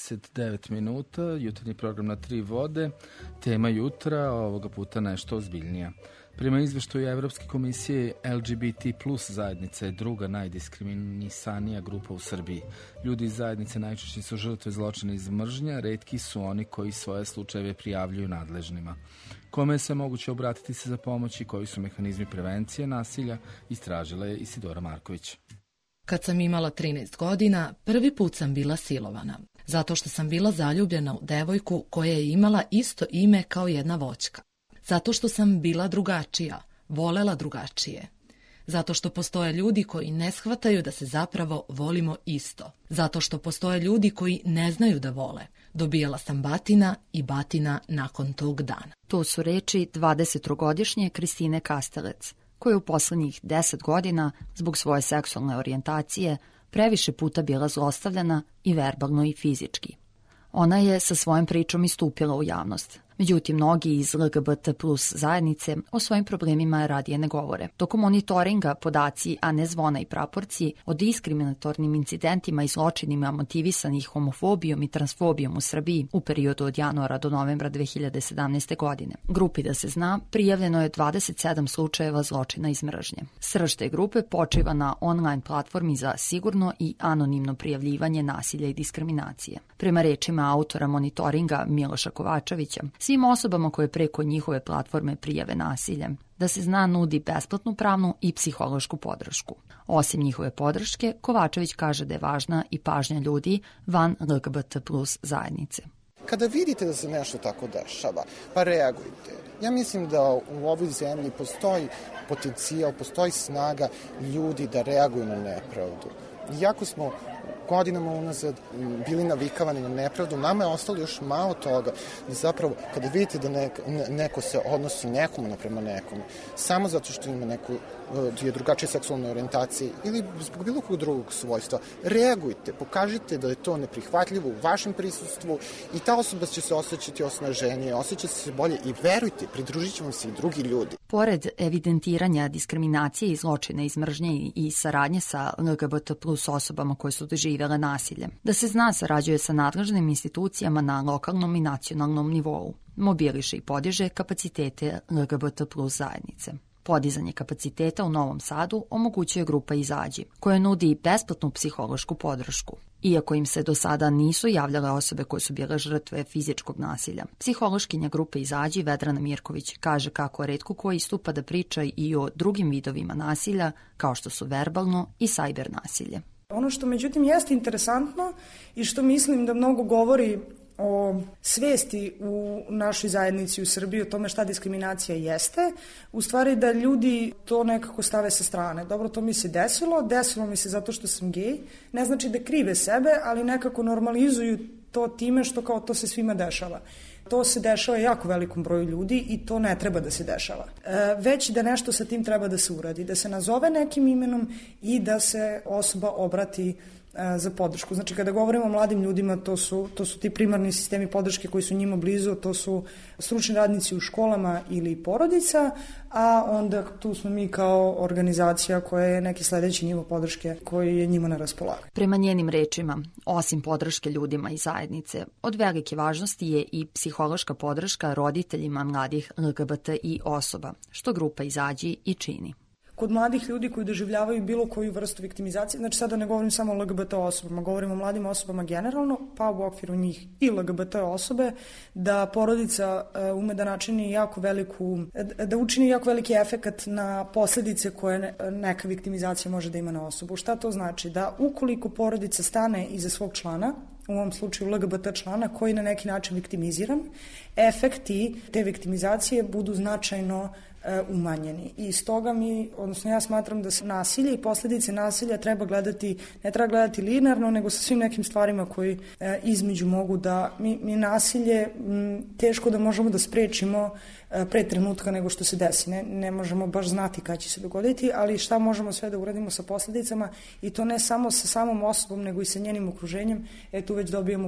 29 minuta, jutarnji program na tri vode, tema jutra, ovoga puta nešto ozbiljnija. Prema izveštaju Evropske komisije, LGBT plus zajednica je druga najdiskriminisanija grupa u Srbiji. Ljudi iz zajednice najčešće su žrtve zločina iz mržnja, retki su oni koji svoje slučajeve prijavljuju nadležnima. Kome je sve moguće obratiti se za pomoć i koji su mehanizmi prevencije nasilja, istražila je Isidora Marković. Kad sam imala 13 godina, prvi put sam bila silovana, zato što sam bila zaljubljena u devojku koja je imala isto ime kao jedna voćka. Zato što sam bila drugačija, volela drugačije. Zato što postoje ljudi koji ne shvataju da se zapravo volimo isto. Zato što postoje ljudi koji ne znaju da vole. Dobijala sam batina i batina nakon tog dana. To su reči 23-godišnje Kristine Kastelec, koja je u poslednjih 10 godina zbog svoje seksualne orijentacije previše puta bila zlostavljana i verbalno i fizički. Ona je sa svojom pričom istupila u javnost. Međutim, mnogi iz LGBT plus zajednice o svojim problemima radije ne govore. Tokom monitoringa podaci, a ne zvona i praporci, o diskriminatornim incidentima i zločinima motivisanih homofobijom i transfobijom u Srbiji u periodu od januara do novembra 2017. godine. Grupi Da se zna prijavljeno je 27 slučajeva zločina iz mržnje. Srž te grupe počiva na online platformi za sigurno i anonimno prijavljivanje nasilja i diskriminacije. Prema rečima autora monitoringa Miloša Kovačevića, svim osobama koje preko njihove platforme prijave nasilje, Da se zna nudi besplatnu pravnu i psihološku podršku. Osim njihove podrške, Kovačević kaže da je važna i pažnja ljudi van LGBT plus zajednice. Kada vidite da se nešto tako dešava, pa reagujte. Ja mislim da u ovoj zemlji postoji potencijal, postoji snaga ljudi da reaguju na nepravdu. Iako smo godinama unazad bili navikavani na nepravdu, nama je ostalo još malo toga da zapravo kada vidite da neko se odnosi nekomu naprema nekom, samo zato što ima neku je drugačije seksualne orijentacije ili zbog bilo kog drugog svojstva, reagujte, pokažite da je to neprihvatljivo u vašem prisustvu i ta osoba će se osjećati osnaženije, osjećati se bolje i verujte, pridružit će vam se i drugi ljudi. Pored evidentiranja diskriminacije i zločina iz mržnje i saradnje sa LGBT plus osobama koje su doživjele nasilje, da se zna sarađuje sa nadležnim institucijama na lokalnom i nacionalnom nivou, mobiliše i podiže kapacitete LGBT plus zajednice. Podizanje kapaciteta u Novom Sadu omogućuje grupa Izađi, koja nudi besplatnu psihološku podršku. Iako im se do sada nisu javljale osobe koje su bile žrtve fizičkog nasilja, psihološkinja grupe Izađi Vedrana Mirković kaže kako retko ko istupa da priča i o drugim vidovima nasilja, kao što su verbalno i sajber nasilje. Ono što međutim jeste interesantno i što mislim da mnogo govori o svesti u našoj zajednici u Srbiji, o tome šta diskriminacija jeste, u stvari da ljudi to nekako stave sa strane. Dobro, to mi se desilo mi se zato što sam gej, ne znači da krive sebe, ali nekako normalizuju to time što kao to se svima dešava. To se dešava jako velikom broju ljudi i to ne treba da se dešava. Već da nešto sa tim treba da se uradi, da se nazove nekim imenom i da se osoba obrati za podršku. Znači, kada govorimo o mladim ljudima, to su ti primarni sistemi podrške koji su njima blizu, to su stručni radnici u školama ili porodica, a onda tu smo mi kao organizacija koja je neki sledeći nivo podrške koji je njima na raspolaganju. Prema njenim rečima, osim podrške ljudima i zajednice, od velike važnosti je i psihološka podrška roditeljima mladih LGBTI osoba, što grupa Izađi i čini. Kod mladih ljudi koji doživljavaju bilo koju vrstu viktimizacije, znači sada ne govorim samo o LGBT osobama, govorim o mladim osobama generalno, pa u okviru njih i LGBT osobe, da porodica ume da načini da učini jako veliki efekat na posljedice koje neka viktimizacija može da ima na osobu. Šta to znači? Da ukoliko porodica stane iza svog člana, u ovom slučaju LGBT člana, koji je na neki način viktimiziran, efekti te viktimizacije budu značajno umanjeni. I stoga ja smatram da se nasilje i posljedice nasilja ne treba gledati linearno, nego sa svim nekim stvarima koji između mogu da mi nasilje teško da možemo da sprečimo pre trenutka nego što se desi. Ne možemo baš znati kada će se dogoditi, ali šta možemo sve da uradimo sa posljedicama i to ne samo sa samom osobom, nego i sa njenim okruženjem, tu već dobijemo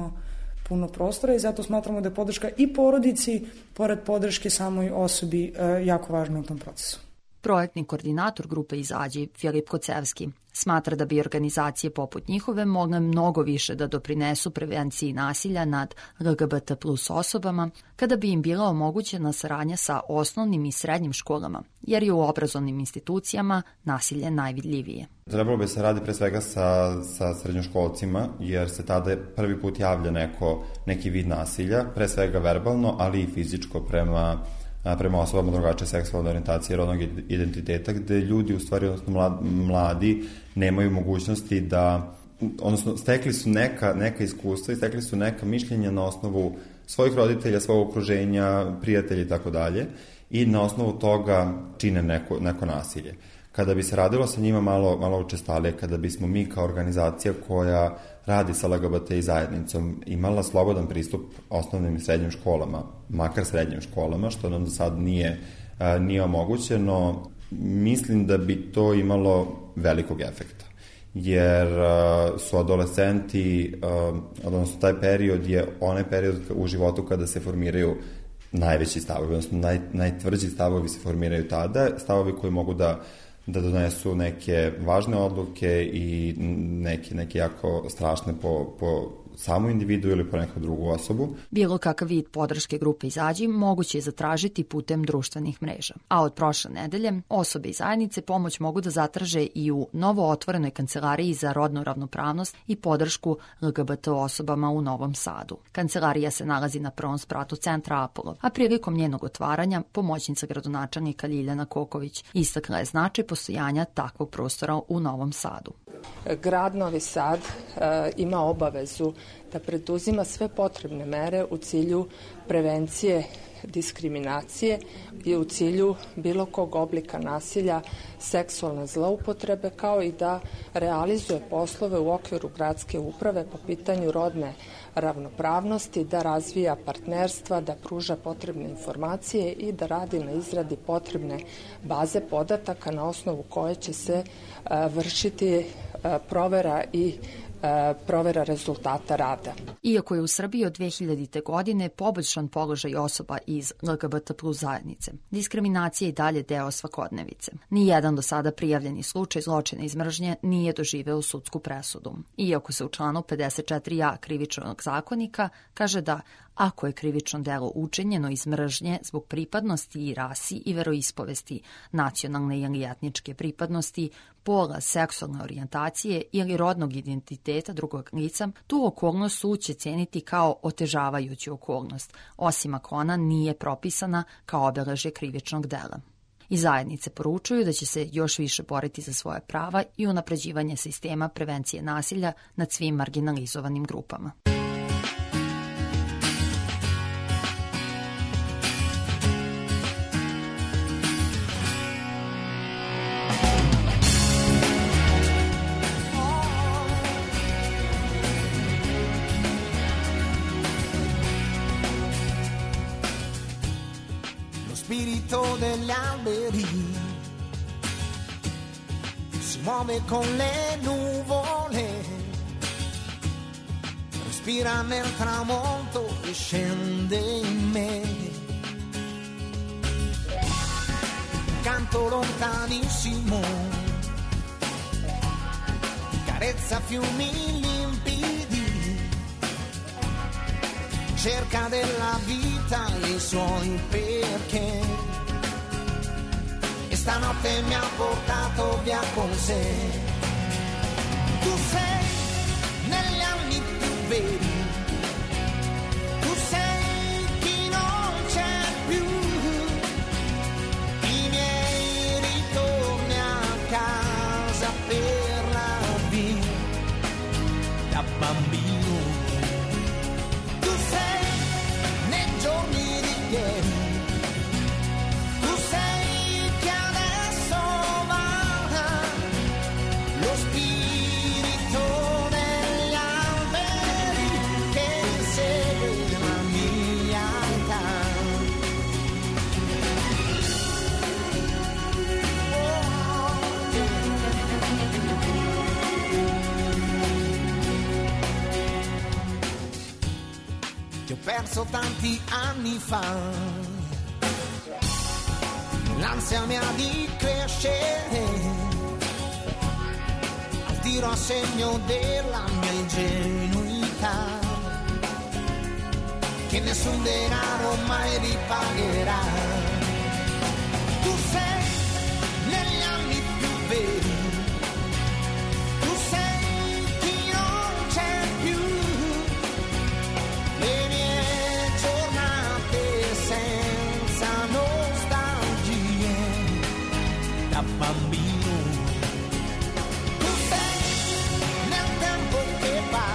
puno prostora i zato smatramo da je podrška i porodici, pored podrške samoj osobi, jako važna u tom procesu. Projektni koordinator grupe Izađi, Filip Kocevski, smatra da bi organizacije poput njihove mogle mnogo više da doprinesu prevenciji nasilja nad LGBT plus osobama, kada bi im bila omogućena saradnja sa osnovnim i srednjim školama, jer je u obrazovnim institucijama nasilje najvidljivije. Trebalo bi se radi pre svega sa srednjoškolcima, jer se tada prvi put javlja neki vid nasilja, pre svega verbalno, ali i fizičko prema osobama drugačije seksualne orijentacije, rodnog identiteta, gde ljudi, u stvari, odnosno mladi, nemaju mogućnosti odnosno stekli su neka iskustva i stekli su neka mišljenja na osnovu svojih roditelja, svog okruženja, prijatelja i tako dalje, i na osnovu toga čine neko nasilje. Kada bi se radilo sa njima malo učestalije, kada bismo mi kao organizacija koja radi sa LGBT i zajednicom imala slobodan pristup osnovnim i srednjim školama, makar srednjim školama, što nam do sad nije omogućeno, mislim da bi to imalo velikog efekta. Jer su adolescenti, odnosno taj period je onaj period u životu kada se formiraju najveći stavovi, odnosno najtvrđi stavovi se formiraju tada, stavovi koji mogu da donesu neke važne odluke i neke jako strašne po samu individu ili po neku drugu osobu. Bilo kakav vid podrške grupe Izađi moguće je zatražiti putem društvenih mreža. A od prošle nedelje osobe i zajednice pomoć mogu da zatraže i u novo otvorenoj kancelariji za rodnu ravnopravnost i podršku LGBT osobama u Novom Sadu. Kancelarija se nalazi na prvom spratu centra Apollo, a prilikom njenog otvaranja pomoćnica gradonačelnika Ljiljana Koković istakla je značaj postojanja takvog prostora u Novom Sadu. Grad Novi Sad ima obavezu da preduzima sve potrebne mere u cilju prevencije diskriminacije i u cilju bilo kog oblika nasilja, seksualne zloupotrebe, kao i da realizuje poslove u okviru gradske uprave po pitanju rodne ravnopravnosti, da razvija partnerstva, da pruža potrebne informacije i da radi na izradi potrebne baze podataka na osnovu koje će se vršiti provera i provera rezultata rada. Iako je u Srbiji od 2000. godine poboljšan položaj osoba iz LGBT plus zajednice, diskriminacija je i dalje deo svakodnevice. Nijedan do sada prijavljeni slučaj zločina iz mržnje nije doživeo sudsku presudu. Iako se u članu 54a Krivičnog zakonika kaže da ako je krivično delo učinjeno iz mržnje zbog pripadnosti i rasi i veroispovesti, nacionalne ili etničke pripadnosti, pola, seksualne orijentacije ili rodnog identiteta drugog lica, tu okolnost sud će ceniti kao otežavajuću okolnost, osim ako ona nije propisana kao obeležje krivičnog dela. I zajednice poručuju da će se još više boriti za svoje prava i unapređivanje sistema prevencije nasilja nad svim marginalizovanim grupama. Spirito degli alberi si muove con le nuvole, respira nel tramonto e scende in me. Canto lontanissimo, carezza fiumi limpidi, cerca della vita e i suoi perché, e stanotte mi ha portato via con sé. Tu sei negli anni più veri, tu sei chi non c'è più, i miei ritorni a casa per la via da bambino. Tu sei che adesso va, lo spirito degli alberi che segue la mia età. Ti ho perso tanti anni fa, l'ansia mia di crescere, al tiro a segno della mia ingenuità, che nessun denaro mai ripagherà. Tu sei negli anni più veri, tu sei chi non c'è più, le mie giornate senza nostalgie da bambino. Tu sei nel tempo che va,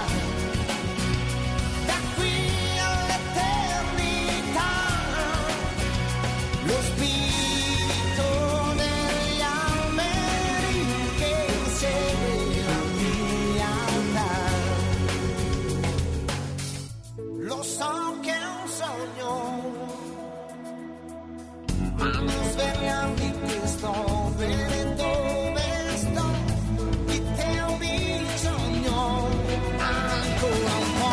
da qui all'eternità, lo spirito degli alberi che segue la mia età. Lo so che è un sogno, ma non svegliarmi che sto bene dove sto, di te ho bisogno ancora un po'.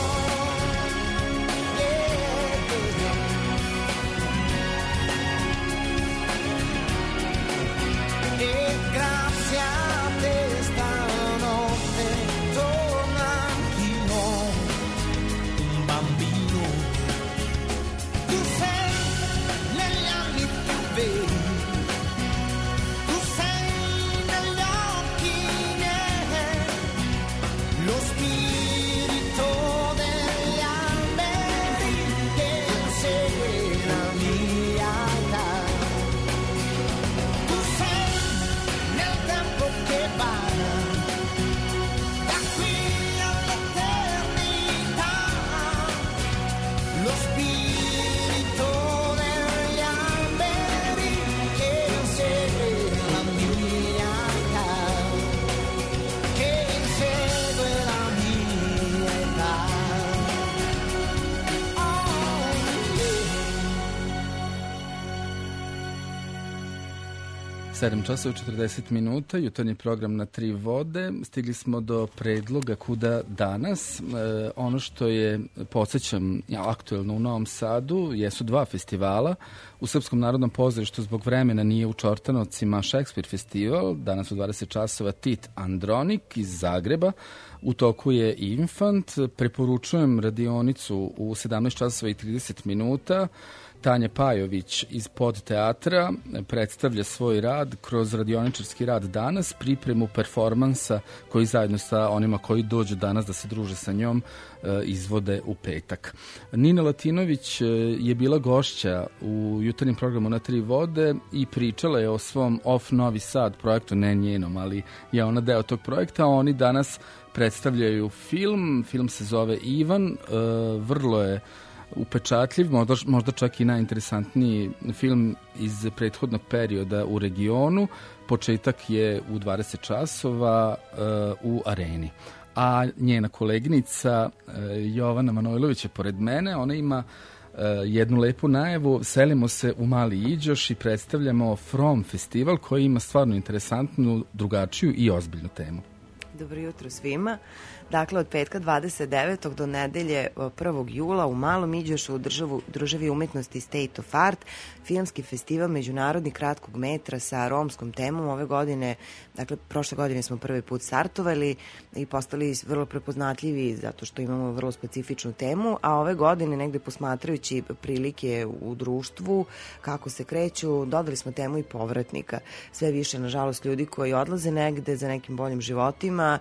E grazie a te stanotte torna anch'io un bambino. Tu sei negli anni più veri, 7 časova 40 minuta, jutarnji program na Tri vode. Stigli smo do predloga kuda danas. Ono što je, podsjećam, aktuelno u Novom Sadu, jesu dva festivala. U Srpskom narodnom pozorištu zbog vremena nije u Čortanovcima Šekspir festival, danas u 20 časova Tit Andronik iz Zagreba. U toku je Infant. Preporučujem radionicu u 17 časova i 30 minuta. Tanja Pajović iz Podteatra predstavlja svoj rad kroz radioničarski rad danas, pripremu performansa koji zajedno sa onima koji dođu danas da se druže sa njom izvode u petak. Nina Latinović je bila gošća u jutarnjem programu na Tri vode i pričala je o svom Off Novi Sad projektu, ne njenom, ali je ona deo tog projekta. Oni danas predstavljaju film se zove Ivan, vrlo je upečatljiv, možda čak i najinteresantniji film iz prethodnog perioda u regionu. Početak je u 20 časova u Areni. A njena koleginica Jovana Manojlović je pored mene, ona ima jednu lepu najavu. Selimo se u Mali Iđoš i predstavljamo From festival koji ima stvarno interesantnu, drugačiju i ozbiljnu temu. Dobro jutro svima. Dakle, od petka 29. do nedelje 1. jula u Malom Iđošu u Družavi umetnosti State of Art, filmski festival međunarodni kratkog metra sa romskom temom. Ove godine, dakle, prošle godine smo prvi put startovali i postali vrlo prepoznatljivi zato što imamo vrlo specifičnu temu, a ove godine negde posmatrajući prilike u društvu, kako se kreću, dodali smo temu i povratnika. Sve više, nažalost, ljudi koji odlaze negde za nekim boljim životima.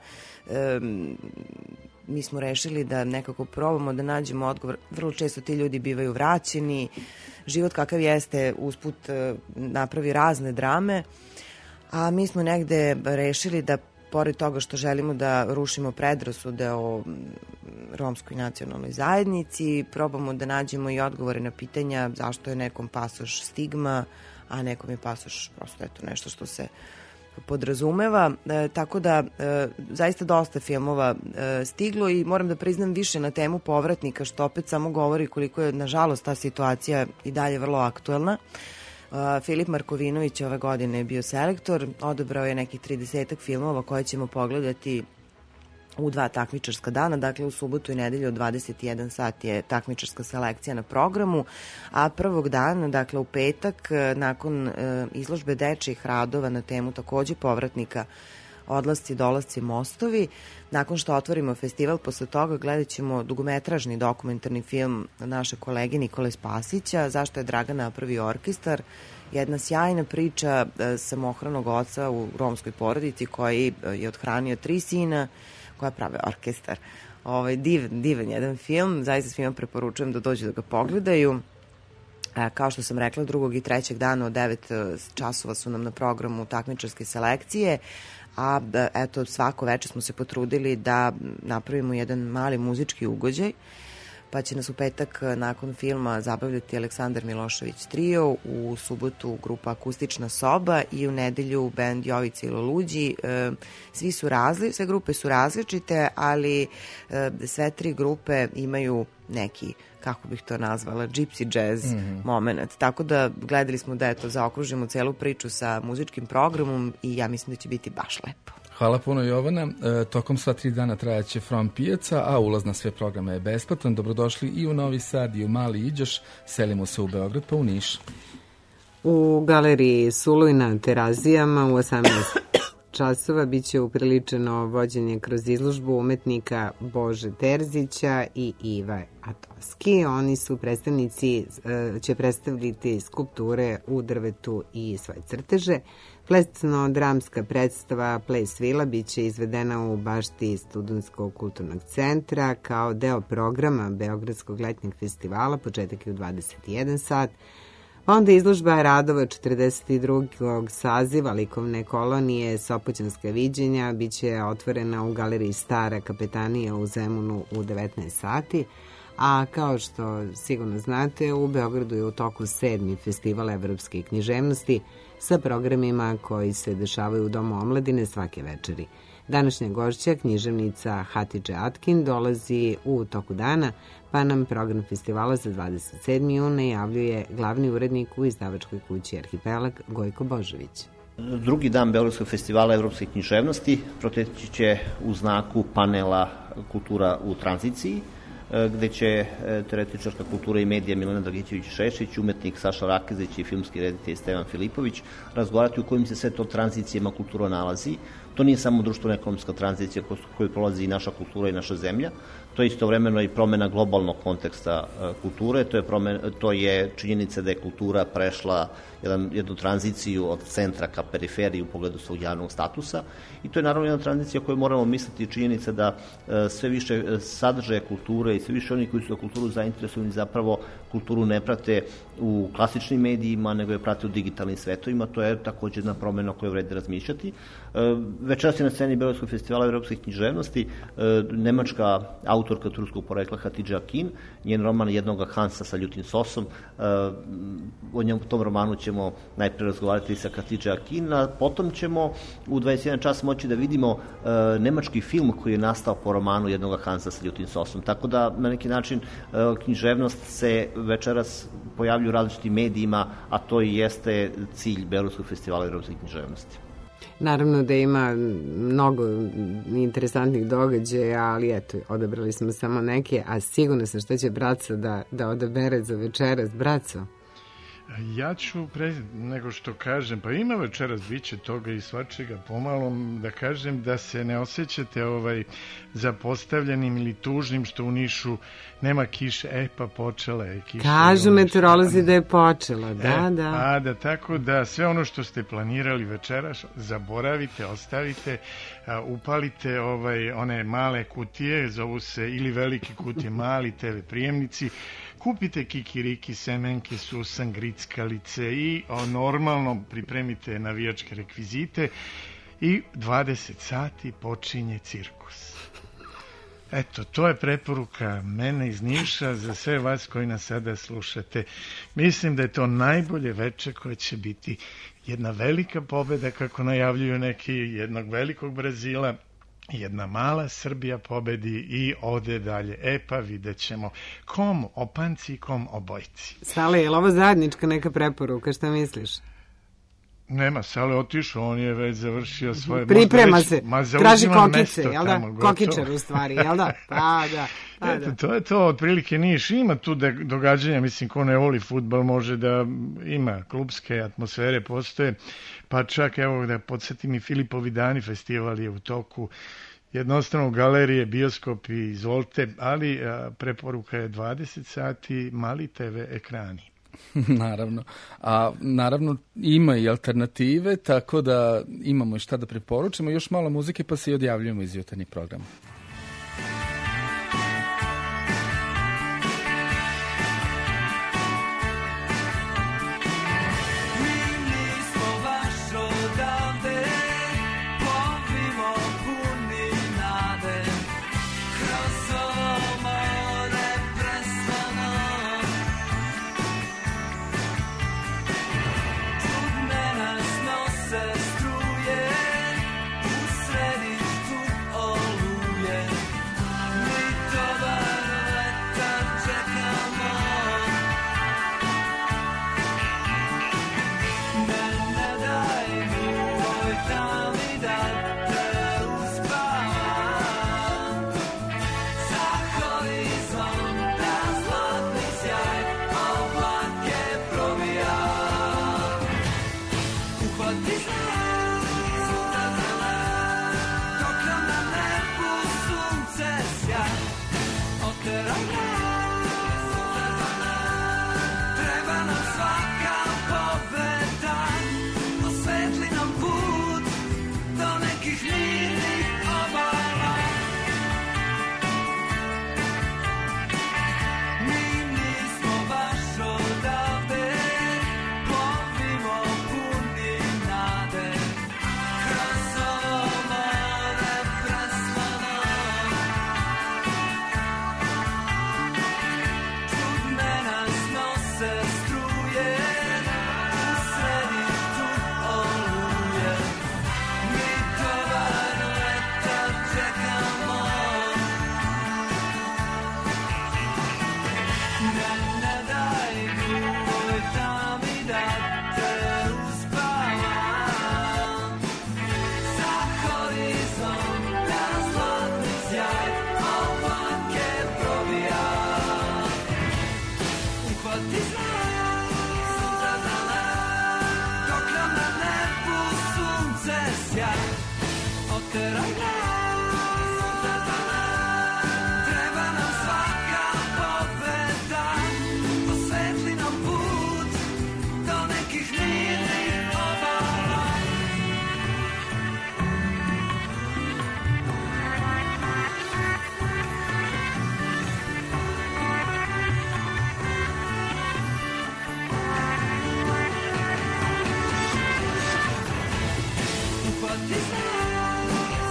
Mi smo rešili da nekako probamo da nađemo odgovor. Vrlo često ti ljudi bivaju vraćeni, život kakav jeste usput napravi razne drame, a mi smo negde rešili da pored toga što želimo da rušimo predrasude o romskoj nacionalnoj zajednici, probamo da nađemo i odgovore na pitanja zašto je nekom pasoš stigma, a nekom je pasoš prosto nešto što se podrazumeva, tako da zaista dosta filmova stiglo i moram da priznam više na temu povratnika, što opet samo govori koliko je nažalost ta situacija i dalje vrlo aktuelna. Filip Markovinović ove godine je bio selektor, odabrao je nekih 30 filmova koje ćemo pogledati u dva takmičarska dana, dakle u subotu i nedelju od 21 sat je takmičarska selekcija na programu, a prvog dana, dakle u petak, nakon izložbe dečjih radova na temu takođe povratnika Odlasci, dolasci, mostovi, nakon što otvorimo festival, posle toga gledat ćemo dugometražni dokumentarni film naše kolege Nikole Spasića, Zašto je Dragan napravio orkestar, jedna sjajna priča samohranog oca u romskoj porodici koji je othranio 3 sina, koja prave orkestar. Divan jedan film, zaista svima preporučujem da dođu da ga pogledaju. Kao što sam rekla, 2. i 3. dana od 9 časova su nam na programu takmičarske selekcije, a eto, svako večer smo se potrudili da napravimo jedan mali muzički ugođaj, pa će nas u petak nakon filma zabavljati Aleksandar Milošević trio, u subotu grupa Akustična soba i u nedelju bend Jovica i Loluđi. Sve grupe su različite, ali sve 3 grupe imaju neki, kako bih to nazvala, gypsy jazz moment. Tako da gledali smo da zaokružimo celu priču sa muzičkim programom i ja mislim da će biti baš lepo. Hvala puno, Jovana. Tokom sva 3 dana trajaće From pijaca, a ulaz na sve programe je besplatan. Dobrodošli i u Novi Sad i u Mali Iđoš. Selimo se u Beograd pa u Niš. U galeriji Suluj na Terazijama u 18 časova biće upriličeno vođenje kroz izložbu umetnika Bože Terzića i Iva Atoski. Oni su će predstaviti skulpture u drvetu i svoje crteže. Plesno-dramska predstava Ples Vila biće izvedena u bašti Studentskog kulturnog centra kao deo programa Beogradskog letnjeg festivala, početak je u 21 sat. Onda izložba radova 42. saziva likovne kolonije Sopoćanska viđenja biće otvorena u galeriji Stara kapetanija u Zemunu u 19 sati. A kao što sigurno znate, u Beogradu je u toku 7. festival evropske književnosti sa programima koji se dešavaju u Domu omladine svake večeri. Današnja gošća, književnica Hatidže Atkin, dolazi u toku dana, pa nam program festivala za 27. juna javljuje glavni urednik u izdavačkoj kući Arhipelag Gojko Božović. Drugi dan Beogradskog festivala evropske književnosti proteći će u znaku panela Kultura u tranziciji, gde će teoretičarka kultura i medija Milena Dragićević-Šešić, umetnik Saša Rakezić i filmski reditelj Stevan Filipović razgovarati u kojim se sve to tranzicijama kultura nalazi. To nije samo društveno-ekonomska tranzicija koju prolazi i naša kultura i naša zemlja, to je istovremeno i promena globalnog konteksta kulture, to je činjenica da je kultura prešla jednu tranziciju od centra ka periferiji u pogledu svog javnog statusa i to je naravno jedna tranzicija koju moramo misliti, činjenica da sve više sadržaje kulture i sve više oni koji su za kulturu zainteresovani zapravo kulturu ne prate u klasičnim medijima, nego je prate u digitalnim svetovima, to je takođe jedna promena o kojoj vredi razmišljati. Večeras je na sceni Beogradskog festivala evropske književnosti nemačka autorka turskog porekla Hatidža Akin, njen roman Jednoga Hansa sa ljutim sosom. O tom romanu ćemo najpre razgovarati sa Hatidža Akin, a potom ćemo u 21 čas moći da vidimo nemački film koji je nastao po romanu Jednoga Hansa sa ljutim sosom. Tako da, na neki način, književnost se večeras pojavlju u različitim medijima, a to i jeste cilj Beogradskog festivala evropske književnosti. Naravno da ima mnogo interesantnih događaja, ali eto, odabrali smo samo neke, a sigurno sam što će Braco da odabere za večeras. Braco? Ja ću, pre nego što kažem, pa ima večeras, bit će toga i svačega pomalo, da kažem da se ne osjećate zapostavljenim ili tužnim što u Nišu nema kiše, pa počela je kiša. Kažu meteorolozi da je počela, da. Tako da sve ono što ste planirali večeras zaboravite, ostavite, upalite one male kutije, zovu se ili velike kutije, mali TV prijemnici, kupite kikiriki, semenke, susan, grickalice i normalno pripremite navijačke rekvizite i 20 sati počinje cirkus. Eto, to je preporuka mene iz Niša za sve vas koji nas sada slušate. Mislim da je to najbolje veče koje će biti jedna velika pobeda, kako najavljuju neki, jednog velikog Brazila, jedna mala Srbija pobedi i ode dalje. Pa vidjet ćemo kom opanci, kom obojci. Sale, je li ovo zajednička neka preporuka, šta misliš? Nema, Sale otišao, on je već završio svoje... Priprema se, traži kokice, jel da? Kokičar u stvari, jel da? Pa da. Eto, to je to, otprilike Niš. Ima tu događanja, mislim, ko ne voli fudbal može da ima klubske atmosfere, postoje, pa čak, evo, da podsjetim i Filipovi dani, festival je u toku, jednostavno galerije, bioskopi, izvolite, ali preporuka je 20 sati, mali TV ekrani. Naravno. A naravno ima i alternative, tako da imamo i šta da preporučimo. Još malo muzike pa se i odjavljujemo iz jutarnjeg programa. ti znam, dok nam na nebu sunce sja, oteraj nas, treba nam svaka pobeda, osvetli nam put do nekih mirnih obala. Pa ti znam,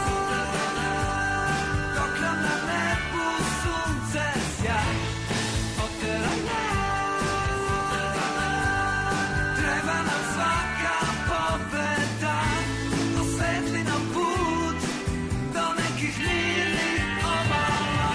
dok nam na nebu sunce sja, oteraj nas, treba nam svaka pobeda, osvetli nam put do nekih mirnih obala.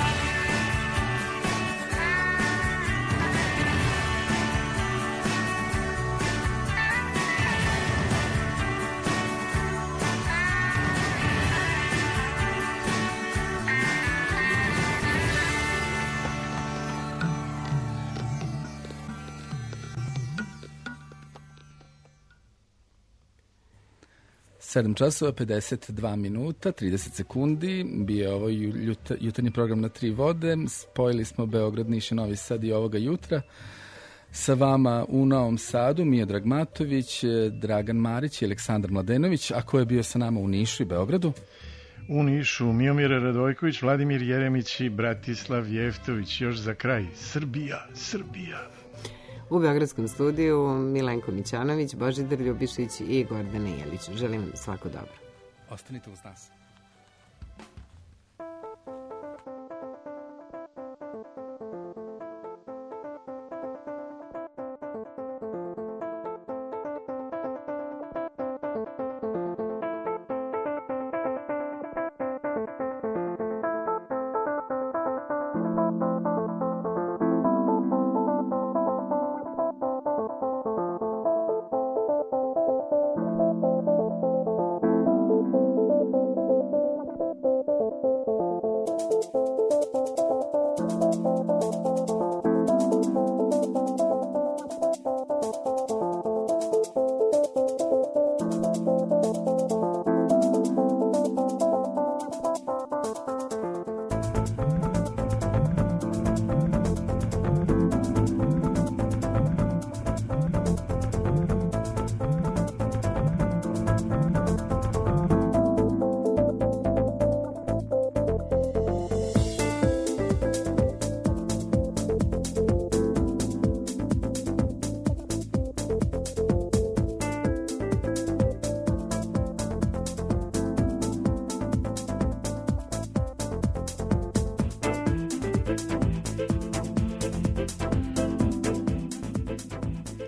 Sedam časova, 52 minuta, 30 sekundi. Bio je ovo jutarnji program na tri vode. Spojili smo Beograd, Niš i Novi Sad i ovoga jutra. Sa vama u Novom Sadu Miodrag Matović, Dragan Marić i Aleksandar Mladenović. A ko je bio sa nama u Nišu i Beogradu? U Nišu Miomir Radojković, Vladimir Jeremić i Bratislav Jeftović. Još za kraj, Srbija, Srbija. U Beogradskom studiju Milenko Mićanović, Božidar Ljubišić i Gordana Jelić. Želim svako dobro. Ostanite uz nas.